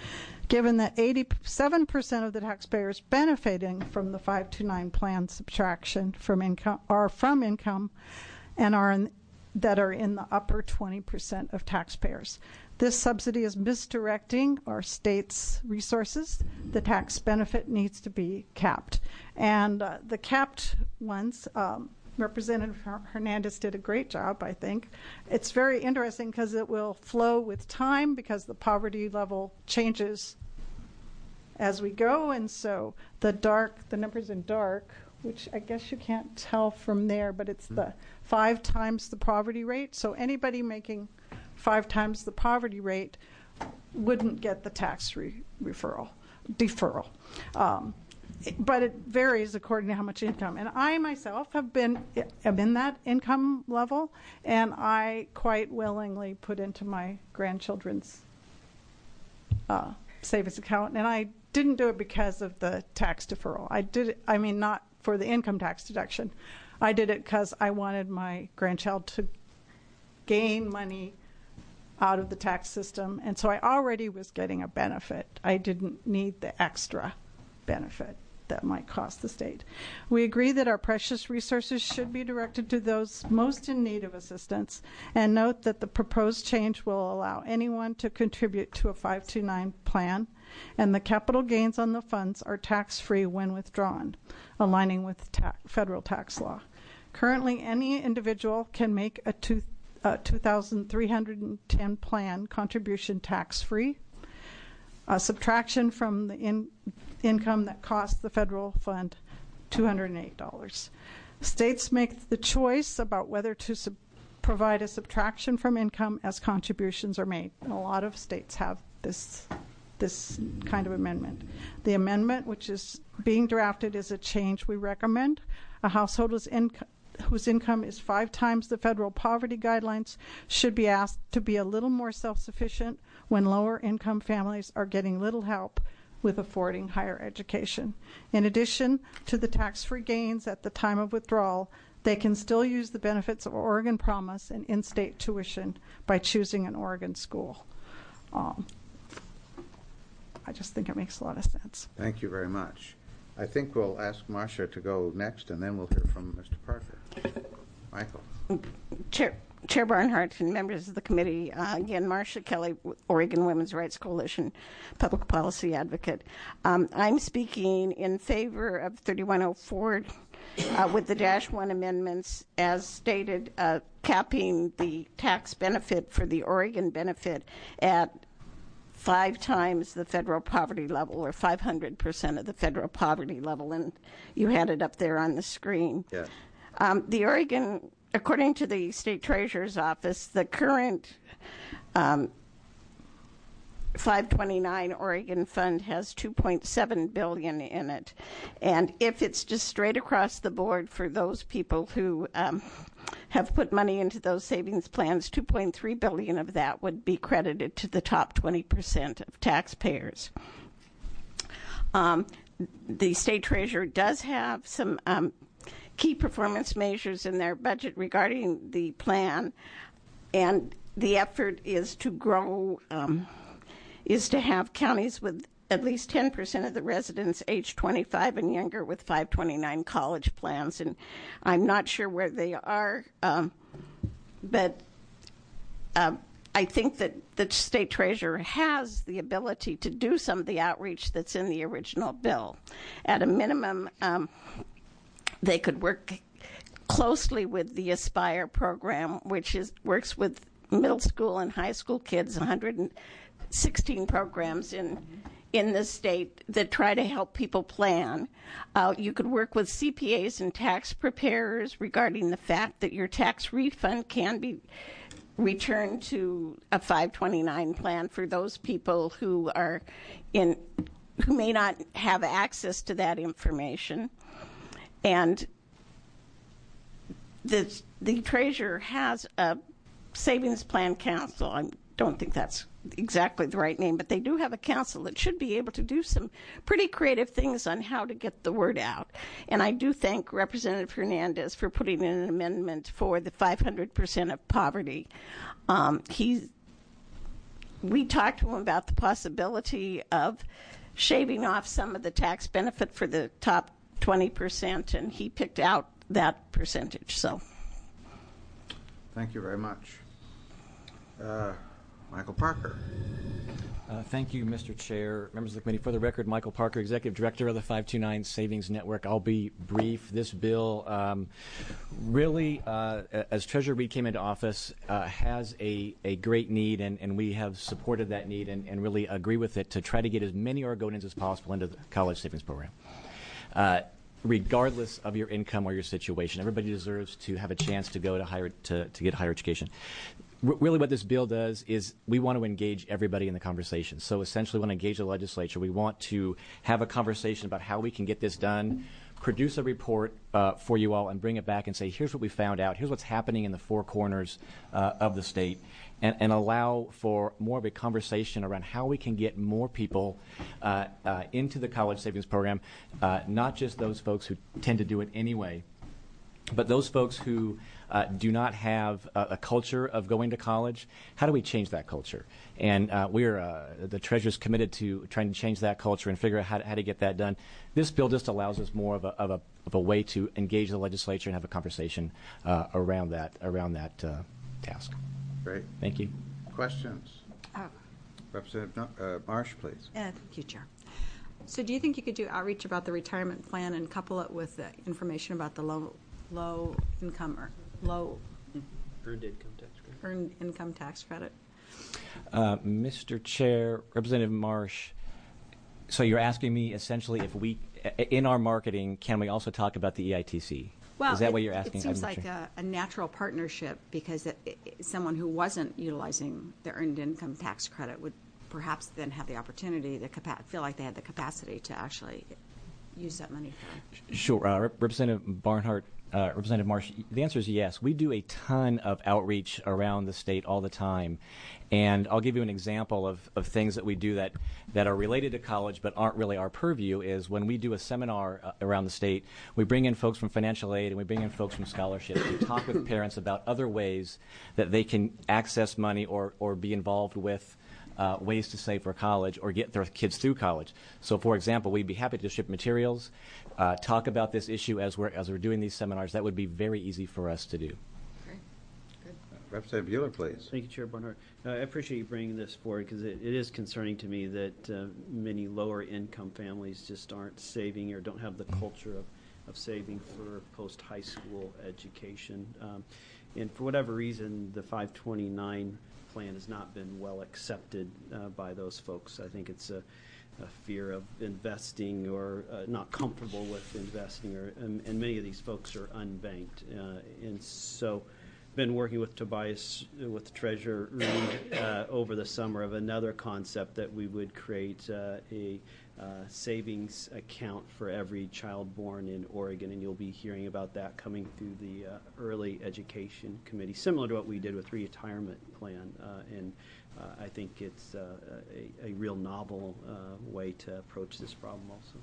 given that eighty-seven percent of the taxpayers benefiting from the five two nine plan subtraction from income are from income and are in, that are in the upper twenty percent of taxpayers. This subsidy is misdirecting our state's resources. The tax benefit needs to be capped. And uh, the capped ones, um, Representative Hernandez did a great job, I think. It's very interesting because it will flow with time because the poverty level changes as we go. And so the dark, the numbers in dark, which I guess you can't tell from there, but it's the five times the poverty rate. So anybody making five times the poverty rate wouldn't get the tax re- referral, deferral. Um, it, but it varies according to how much income. And I myself have been am in that income level, and I quite willingly put into my grandchildren's uh, savings account. And I didn't do it because of the tax deferral. I did it, I mean, not for the income tax deduction. I did it because I wanted my grandchild to gain money out of the tax system, and so I already was getting a benefit. I didn't need the extra benefit that might cost the state. We agree that our precious resources should be directed to those most in need of assistance, and note that the proposed change will allow anyone to contribute to a five two nine plan, and the capital gains on the funds are tax-free when withdrawn, aligning with ta- federal tax law. Currently, any individual can make a two Uh, two thousand three hundred ten plan contribution tax-free, a subtraction from the in, income that costs the federal fund two hundred eight dollars. States make the choice about whether to sub- provide a subtraction from income as contributions are made. And a lot of states have this this kind of amendment. The amendment, which is being drafted, is a change we recommend. A household's income whose income is five times the federal poverty guidelines should be asked to be a little more self-sufficient when lower income families are getting little help with affording higher education. In addition to the tax-free gains at the time of withdrawal, they can still use the benefits of Oregon Promise and in-state tuition by choosing an Oregon school. Um, I just think it makes a lot of sense. Thank you very much. I think we'll ask Marcia to go next, and then we'll hear from Mister Parker. Michael. Chair, Chair Barnhart and members of the committee, uh, again, Marcia Kelly, Oregon Women's Rights Coalition, public policy advocate. Um, I'm speaking in favor of thirty-one oh four uh, with the Dash one amendments as stated, uh, capping the tax benefit for the Oregon benefit at five times the federal poverty level, or five hundred percent of the federal poverty level, and you had it up there on the screen. Yes. Um, the Oregon, according to the State Treasurer's Office, the current um, five twenty-nine Oregon Fund has two point seven billion dollars in it, and if it's just straight across the board for those people who um, have put money into those savings plans, two point three billion dollars of that would be credited to the top twenty percent of taxpayers. Um, the State Treasurer does have some um, key performance measures in their budget regarding the plan, and the effort is to grow, um, is to have counties with at least ten percent of the residents age twenty-five and younger with five twenty-nine college plans. And I'm not sure where they are, um, but uh, I think that the State Treasurer has the ability to do some of the outreach that's in the original bill. At a minimum, um, they could work closely with the Aspire program, which is works with middle school and high school kids, one hundred sixteen programs in in the state that try to help people plan. Uh, you could work with C P As and tax preparers regarding the fact that your tax refund can be returned to a five twenty-nine plan for those people who are in who may not have access to that information. And the the treasurer has a savings plan council. I don't think that's exactly the right name, but they do have a council that should be able to do some pretty creative things on how to get the word out. And I do thank Representative Hernandez for putting in an amendment for the five hundred percent of poverty. Um, he's we talked to him about the possibility of shaving off some of the tax benefit for the top twenty percent, and he picked out that percentage. So, thank you very much. Uh, Michael Parker. Uh, thank you, Mister Chair, members of the committee. For the record, Michael Parker, Executive Director of the five two nine Savings Network. I'll be brief. This bill um, really, uh, as Treasurer Reed came into office, uh, has a, a great need, and, and we have supported that need and, and really agree with it to try to get as many Oregonians as possible into the college savings program. Uh, regardless of your income or your situation, everybody deserves to have a chance to go to higher to, to get higher education. Really what this bill does is we want to engage everybody in the conversation. So essentially we want to engage the legislature. We want to have a conversation about how we can get this done, produce a report uh, for you all, and bring it back and say, here's what we found out, here's what's happening in the four corners uh, of the state, and, and allow for more of a conversation around how we can get more people uh, uh, into the college savings program, uh, not just those folks who tend to do it anyway, but those folks who uh, do not have a, a culture of going to college. How do we change that culture? And uh, we're uh, the Treasurer's committed to trying to change that culture and figure out how to, how to get that done. This bill just allows us more of a, of a, of a way to engage the legislature and have a conversation uh, around that around that uh, task. Great. Thank you. Questions? Oh. Representative uh, Marsh, please. Uh, thank you, Chair. So do you think you could do outreach about the retirement plan and couple it with the information about the low low income or low earned income tax credit? Earned income tax credit. Uh, Mister Chair, Representative Marsh, so you're asking me essentially if we, in our marketing, can we also talk about the E I T C? Well, is that it, what you're asking? It seems I'm like sure. a, a natural partnership because it, it, someone who wasn't utilizing the earned income tax credit would perhaps then have the opportunity, the capa- feel like they had the capacity to actually use that money for. Sure. Uh, Rep- Representative Barnhart, uh, Representative Marsh, the answer is yes. We do a ton of outreach around the state all the time. And I'll give you an example of, of things that we do that, that are related to college but aren't really our purview is when we do a seminar uh, around the state, we bring in folks from financial aid and we bring in folks from scholarships to talk with parents about other ways that they can access money or, or be involved with Uh, ways to save for college or get their kids through college. So, for example, we'd be happy to ship materials, uh, talk about this issue as we're as we're doing these seminars. That would be very easy for us to do. Okay. Good. Uh, Representative Bueller, please. Thank you, Chair Barnhart. Uh, I appreciate you bringing this forward because it, it is concerning to me that uh, many lower income families just aren't saving or don't have the culture of, of saving for post high school education. Um, and for whatever reason, the five twenty-nine plan has not been well accepted uh, by those folks. I think it's a, a fear of investing or uh, not comfortable with investing, or and, and many of these folks are unbanked. Uh, and so, been working with Tobias, uh, with the Treasurer Reed, uh, over the summer of another concept that we would create uh, a uh, savings account for every child born in Oregon, and you'll be hearing about that coming through the uh, Early Education Committee, similar to what we did with retirement plan. Uh, and uh, I think it's uh, a, a real novel uh, way to approach this problem also.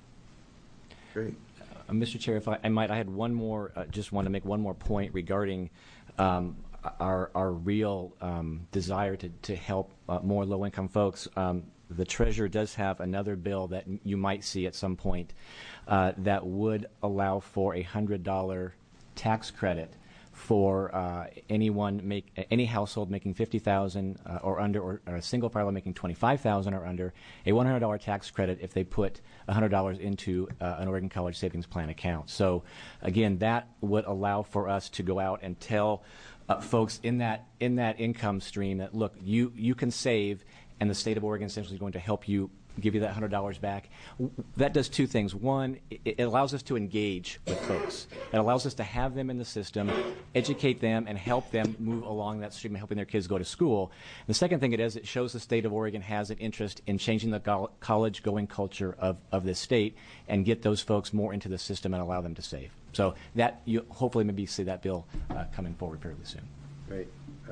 Great. Uh, Mister Chair, if I, I might, I had one more, uh, just want to make one more point regarding um, our, our real um, desire to, to help uh, more low-income folks. Um, the Treasurer does have another bill that you might see at some point uh, that would allow for a one hundred dollar tax credit for uh, anyone make any household making fifty thousand dollars uh, or under, or, or a single filer making twenty-five thousand dollars or under, a one hundred dollar tax credit if they put one hundred dollars into uh, an Oregon College Savings Plan account. So, again, that would allow for us to go out and tell uh, folks in that in that income stream that, look, you you can save, and the state of Oregon essentially is going to help you give you that one hundred dollars back. That does two things. One, it allows us to engage with folks. It allows us to have them in the system, educate them, and help them move along that stream, helping their kids go to school. The second thing it is, it shows the state of Oregon has an interest in changing the go- college-going culture of, of this state and get those folks more into the system and allow them to save. So that you hopefully maybe see that bill uh, coming forward fairly soon. Great. Uh,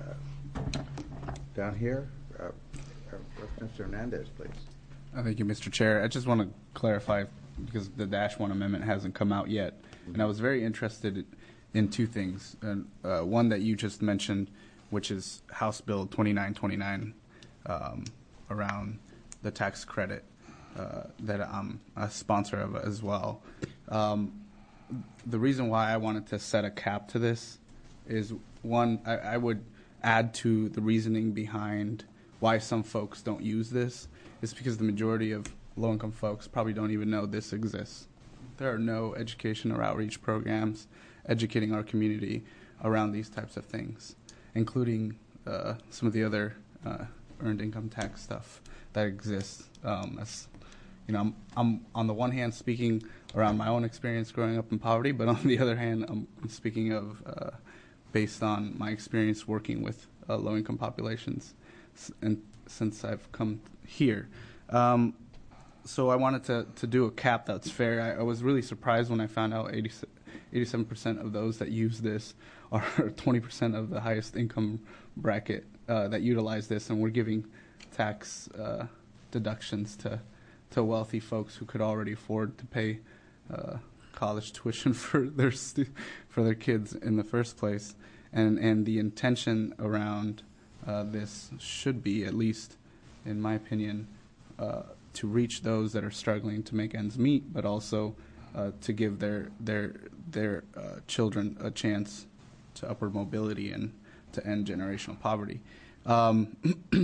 uh, down here, uh, uh, Mister Hernandez, please. Uh, thank you, Mister Chair. I just want to clarify, because the Dash one amendment hasn't come out yet, and I was very interested in two things. And uh, one that you just mentioned, which is House Bill twenty-nine twenty-nine. um, around the tax credit uh, that I'm a sponsor of as well. Um, the reason why I wanted to set a cap to this is, one, I, I would add to the reasoning behind why some folks don't use this. It's because the majority of low-income folks probably don't even know this exists. There are no education or outreach programs educating our community around these types of things, including uh, some of the other uh, earned income tax stuff that exists. Um, as, you know, I'm, I'm on the one hand speaking around my own experience growing up in poverty, but on the other hand, I'm, I'm speaking of uh, based on my experience working with uh, low-income populations, s- and since I've come here. Um, so I wanted to, to do a cap that's fair. I, I was really surprised when I found out eighty, eighty-seven percent of those that use this are twenty percent of the highest income bracket uh, that utilize this, and we're giving tax uh, deductions to, to wealthy folks who could already afford to pay uh, college tuition for their stu- for their kids in the first place. And, and the intention around uh, this should be, at least in my opinion, uh, to reach those that are struggling to make ends meet, but also uh, to give their their their uh, children a chance to upward mobility and to end generational poverty. Um,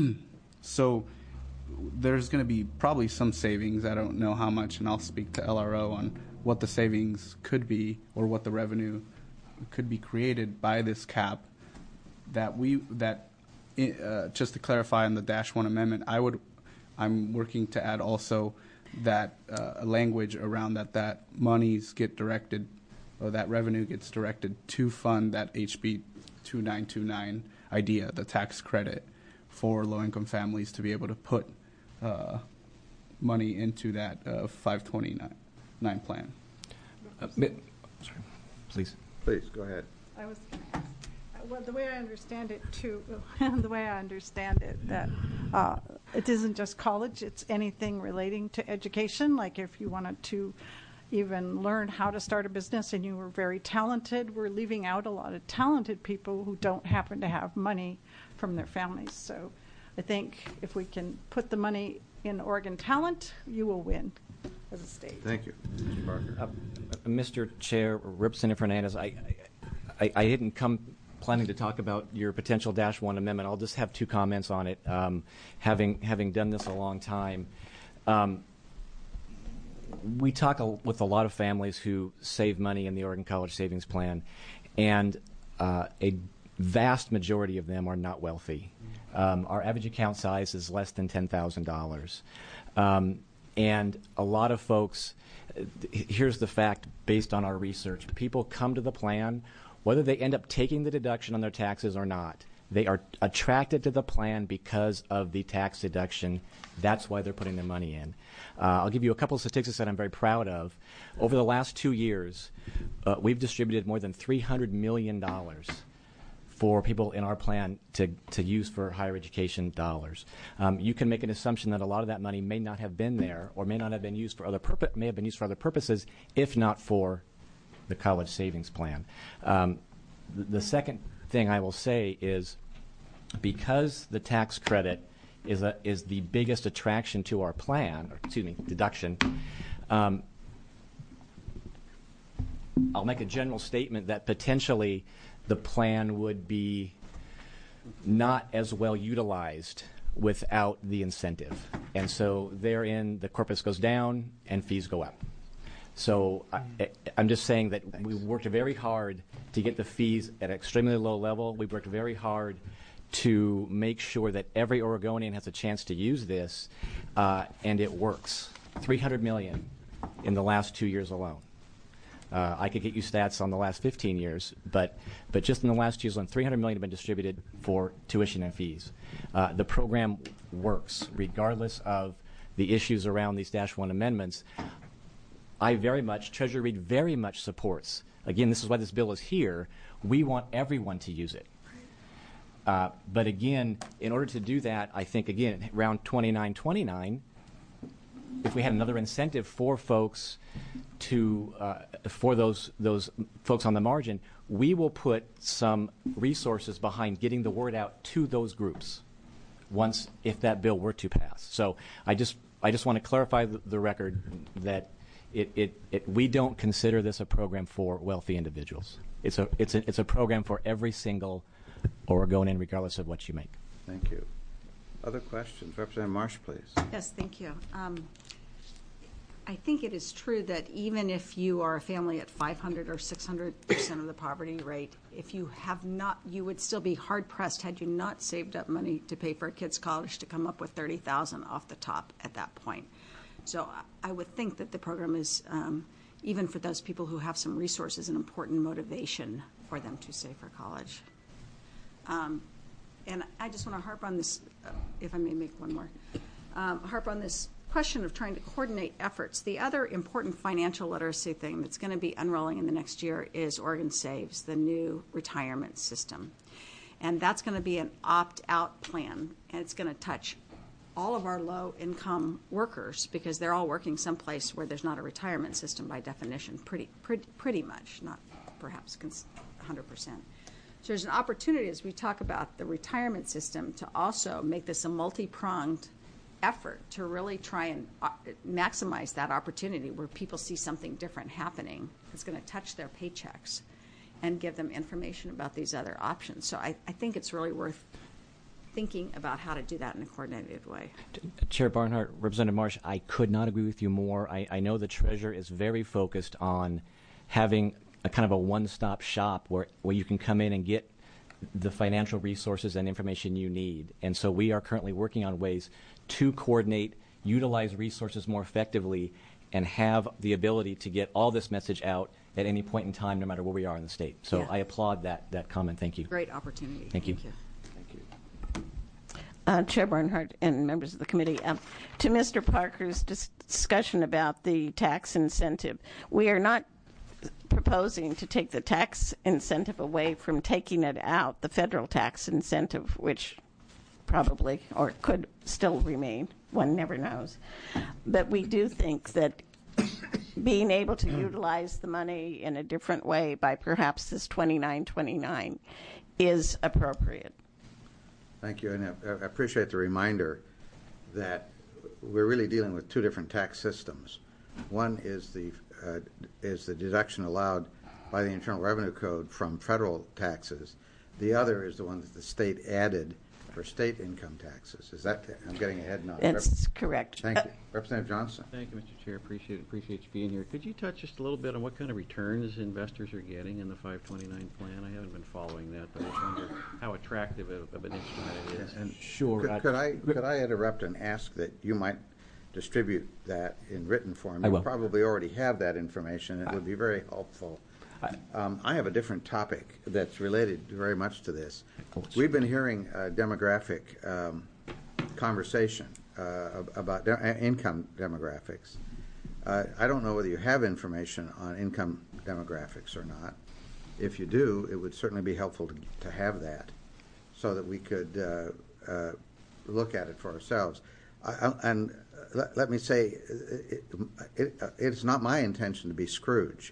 so there's going to be probably some savings. I don't know how much, and I'll speak to L R O on what the savings could be or what the revenue could be created by this cap. That we that uh, just to clarify on the dash one amendment, I would. I'm working to add also that uh, language around that that monies get directed, or that revenue gets directed to fund that H B two nine two nine idea, the tax credit for low-income families to be able to put uh, money into that uh, five twenty-nine plan. Uh, sorry, please. Please, go ahead. I was going to ask. Well, the way I understand it, too, the way I understand it, that uh, it isn't just college, it's anything relating to education. Like if you wanted to even learn how to start a business and you were very talented, we're leaving out a lot of talented people who don't happen to have money from their families. So I think if we can put the money in Oregon Talent, you will win as a state. Thank you. Mister Barker. Uh, Mister Chair, Representative Fernandez, I, I, I didn't come planning to talk about your potential dash one amendment. I'll just have two comments on it. Um, having having done this a long time, um, we talk a, with a lot of families who save money in the Oregon College Savings Plan, and uh, a vast majority of them are not wealthy. Um, our average account size is less than ten thousand dollars, um, and a lot of folks. Here's the fact based on our research: people come to the plan. Whether they end up taking the deduction on their taxes or not, they are attracted to the plan because of the tax deduction. That's why they're putting their money in. Uh, I'll give you a couple of statistics that I'm very proud of. Over the last two years, uh, we've distributed more than three hundred million dollars for people in our plan to, to use for higher education dollars. Um, you can make an assumption that a lot of that money may not have been there or may not have been used for other purpose, may have been used for other purposes, if not for the college savings plan. Um, the, the second thing I will say is, because the tax credit is a, is the biggest attraction to our plan, or excuse me, deduction, um, I'll make a general statement that potentially the plan would be not as well utilized without the incentive. And so therein the corpus goes down and fees go up. So I, I'm just saying that we worked very hard to get the fees at an extremely low level. We worked very hard to make sure that every Oregonian has a chance to use this, uh, and it works. three hundred million dollars in the last two years alone. Uh, I could get you stats on the last fifteen years, but but just in the last two years alone, three hundred million dollars have been distributed for tuition and fees. Uh, the program works regardless of the issues around these dash one amendments. I very much, Treasurer Reed very much supports. Again, this is why this bill is here. We want everyone to use it. Uh, but again, in order to do that, I think, again, around twenty-nine twenty-nine, if we had another incentive for folks to, uh, for those, those folks on the margin, we will put some resources behind getting the word out to those groups. once if that bill were to pass. So I just I just want to clarify the, the record that it, it, it we don't consider this a program for wealthy individuals. It's a it's a it's a program for every single Oregonian, regardless of what you make. Thank you. Other questions? Representative Marsh, please. Yes, thank you. Um, I think it is true that even if you are a family at five hundred or six hundred percent of the poverty rate, if you have not, you would still be hard pressed had you not saved up money to pay for a kid's college to come up with thirty thousand dollars off the top at that point. So I would think that the program is, um, even for those people who have some resources, an important motivation for them to save for college. Um, and I just want to harp on this, uh, if I may make one more, um, harp on this question of trying to coordinate efforts. The other important financial literacy thing that's going to be unrolling in the next year is Oregon Saves, the new retirement system. And that's going to be an opt-out plan, and it's going to touch all of our low-income workers because they're all working someplace where there's not a retirement system by definition, pretty, pretty, pretty much, not perhaps one hundred percent. So there's an opportunity as we talk about the retirement system to also make this a multi-pronged effort to really try and uh, maximize that opportunity where people see something different happening that's going to touch their paychecks and give them information about these other options. So I, I think it's really worth thinking about how to do that in a coordinated way. Chair Barnhart, Representative Marsh, I could not agree with you more. I, I know the Treasurer is very focused on having a kind of a one-stop shop where, where you can come in and get the financial resources and information you need. And so we are currently working on ways to coordinate, utilize resources more effectively, and have the ability to get all this message out at any point in time, no matter where we are in the state. So Yeah. I applaud that, that comment. Thank you. Great opportunity. Thank you. Thank you. Uh, Chair Barnhart and members of the committee, um, to Mister Parker's dis- discussion about the tax incentive, we are not proposing to take the tax incentive away from taking it out, the federal tax incentive, which probably or could still remain. One never knows. But we do think that being able to utilize the money in a different way by perhaps this twenty-nine twenty-nine is appropriate. Thank you, and I I appreciate the reminder that we're really dealing with two different tax systems. One is the uh, is the deduction allowed by the Internal Revenue Code from federal taxes. The other is the one that the state added for state income taxes. Is that, I'm getting ahead now. That's Rep- correct. Thank you. Representative Johnson. Thank you, Mister Chair. Appreciate it. Appreciate you being here. Could you touch just a little bit on what kind of returns investors are getting in the five twenty-nine plan? I haven't been following that, but I just wonder how attractive of, of an instrument it is. And sure. Could, could I could I interrupt and ask that you might distribute that in written form? I You will. probably already have that information. It would be very helpful. Um, I have a different topic that's related very much to this. We've been hearing uh, demographic um, conversation uh, about de- uh, income demographics. Uh, I don't know whether you have information on income demographics or not. If you do, it would certainly be helpful to, to have that so that we could uh, uh, look at it for ourselves. I, I, and let, let me say, it, it, it's not my intention to be Scrooge.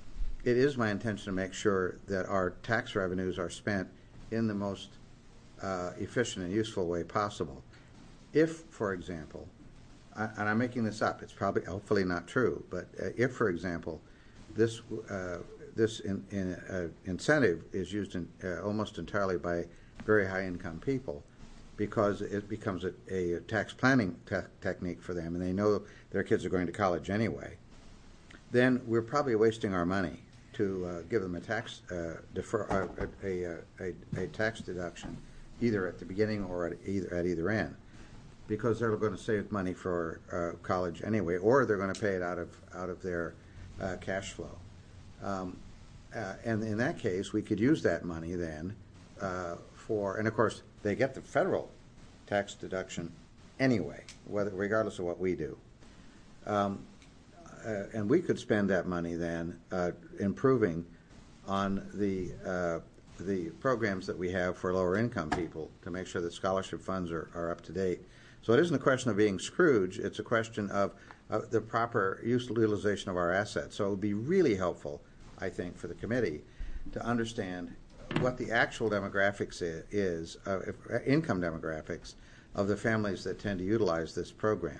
It is my intention to make sure that our tax revenues are spent in the most uh, efficient and useful way possible. If, for example, I, and I'm making this up, it's probably hopefully not true, but uh, if, for example, this uh, this in, in, uh, incentive is used in, uh, almost entirely by very high-income people because it becomes a, a tax planning te- technique for them, and they know their kids are going to college anyway, then we're probably wasting our money to uh, give them a tax uh, defer uh, a, a, a, a tax deduction, either at the beginning or at either at either end, because they're going to save money for uh, college anyway, or they're going to pay it out of out of their uh, cash flow. Um, uh, and in that case, we could use that money then uh, for, and of course, they get the federal tax deduction anyway, whether regardless of what we do. Um, Uh, and we could spend that money then uh, improving on the uh, the programs that we have for lower income people to make sure that scholarship funds are, are up to date. So it isn't a question of being Scrooge, it's a question of uh, the proper use utilization of our assets. So it would be really helpful, I think, for the committee to understand what the actual demographics is, is uh, if, uh, income demographics of the families that tend to utilize this program.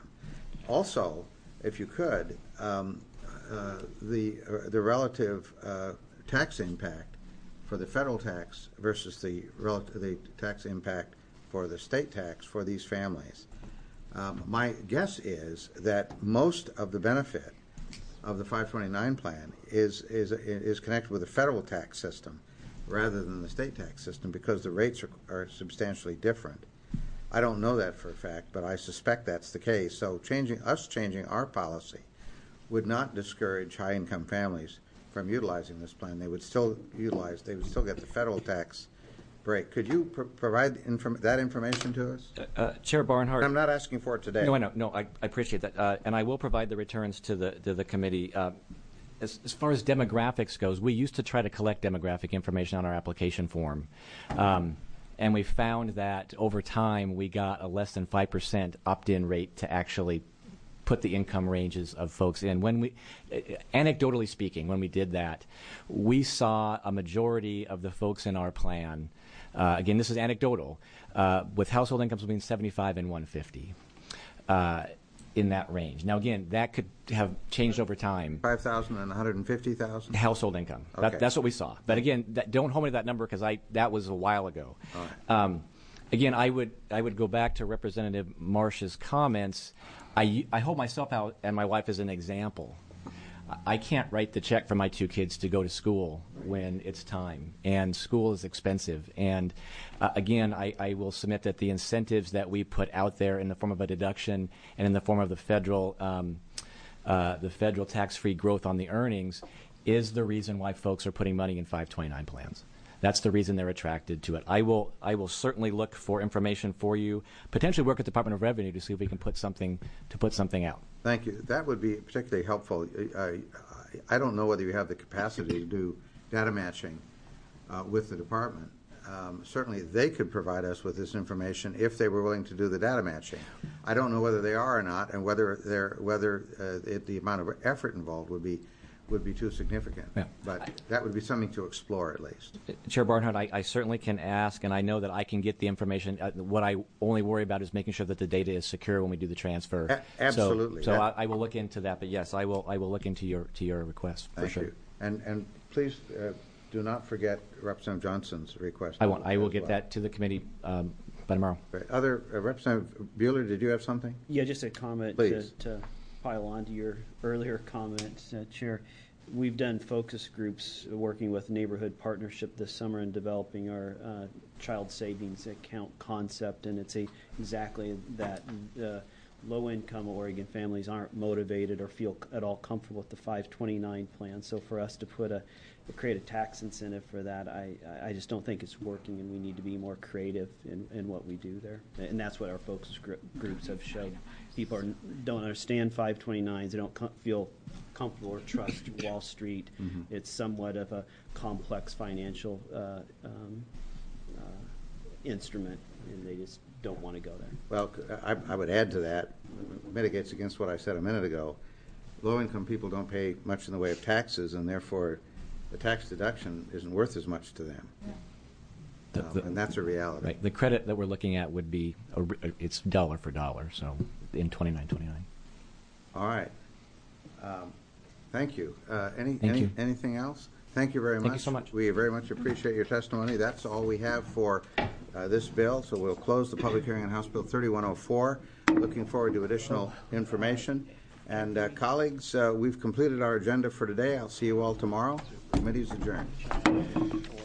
Also, if you could, um, uh, the uh, the relative uh, tax impact for the federal tax versus the relative the tax impact for the state tax for these families. Um, my guess is that most of the benefit of the five twenty-nine plan is is is connected with the federal tax system rather than the state tax system because the rates are, are substantially different. I don't know that for a fact, but I suspect that's the case. So changing us changing our policy would not discourage high-income families from utilizing this plan. They would still utilize. They would still get the federal tax break. Could you pr provide inform that information to us? Uh, uh, Chair Barnhart. I'm not asking for it today. No, I know. No, I, I appreciate that, uh, and I will provide the returns to the to the committee. Uh, as, as far as demographics goes, we used to try to collect demographic information on our application form. Um, And we found that over time we got a less than five percent opt-in rate to actually put the income ranges of folks in. When we, uh, anecdotally speaking, when we did that, we saw a majority of the folks in our plan, uh, again, this is anecdotal, uh, with household incomes between seventy-five and one hundred fifty. Uh, in that range. Now, again, that could have changed over time. five thousand and one hundred fifty thousand? Household income. Okay. That, that's what we saw. But again, that, don't hold me to that number because I that was a while ago. All right. Um, again, I would I would go back to Representative Marsh's comments. I, I hold myself out and my wife as an example. I can't write the check for my two kids to go to school when it's time, and school is expensive. And uh, again, I, I will submit that the incentives that we put out there in the form of a deduction and in the form of the federal, um, uh, the federal tax-free growth on the earnings is the reason why folks are putting money in five twenty-nine plans. That's the reason they're attracted to it. I will, I will certainly look for information for you, potentially work with the Department of Revenue to see if we can put something to put something out. Thank you. That would be particularly helpful. I, I don't know whether you have the capacity to do data matching uh, with the department. Um, certainly, they could provide us with this information if they were willing to do the data matching. I don't know whether they are or not, and whether they're, whether uh, it, the amount of effort involved would be would be too significant. Yeah. But that would be something to explore at least. Chair Barnhart, I, I certainly can ask, and I know that I can get the information. Uh, what I only worry about is making sure that the data is secure when we do the transfer. A absolutely. So, so that, I, I will look into that. But yes, I will. I will look into your to your request for thank sure. you. And and please uh, do not forget Representative Johnson's request. I won't. I will get well. that to the committee um, by tomorrow. Right. Other uh, Representative Bueller, did you have something? Yeah, just a comment to, to pile on to your earlier comment, uh, Chair. We've done focus groups working with Neighborhood Partnership this summer in developing our uh, child savings account concept, and it's a, exactly that. Uh, low-income Oregon families aren't motivated or feel at all comfortable with the five twenty-nine plan. So for us to put a create a tax incentive for that, I, I just don't think it's working, and we need to be more creative in, in what we do there. And that's what our focus gr groups have shown. People are, don't understand five twenty-nines. They don't com feel comfortable or trust Wall Street. Mm-hmm. It's somewhat of a complex financial uh, um, uh, instrument, and they just don't want to go there. Well, I, I would add to that, mitigates against what I said a minute ago. Low-income people don't pay much in the way of taxes, and therefore the tax deduction isn't worth as much to them. The, um, the, and that's a reality. Right. The credit that we're looking at would be, a, it's dollar for dollar, so in twenty-nine twenty-nine. All right. Um, thank you. Uh, any, thank any you. Anything else? Thank you very thank much. Thank you so much. We very much appreciate your testimony. That's all we have for uh, this bill, so we'll close the public hearing on House Bill thirty-one oh four. Looking forward to additional information. And uh, colleagues, uh, we've completed our agenda for today. I'll see you all tomorrow. Committee is adjourned.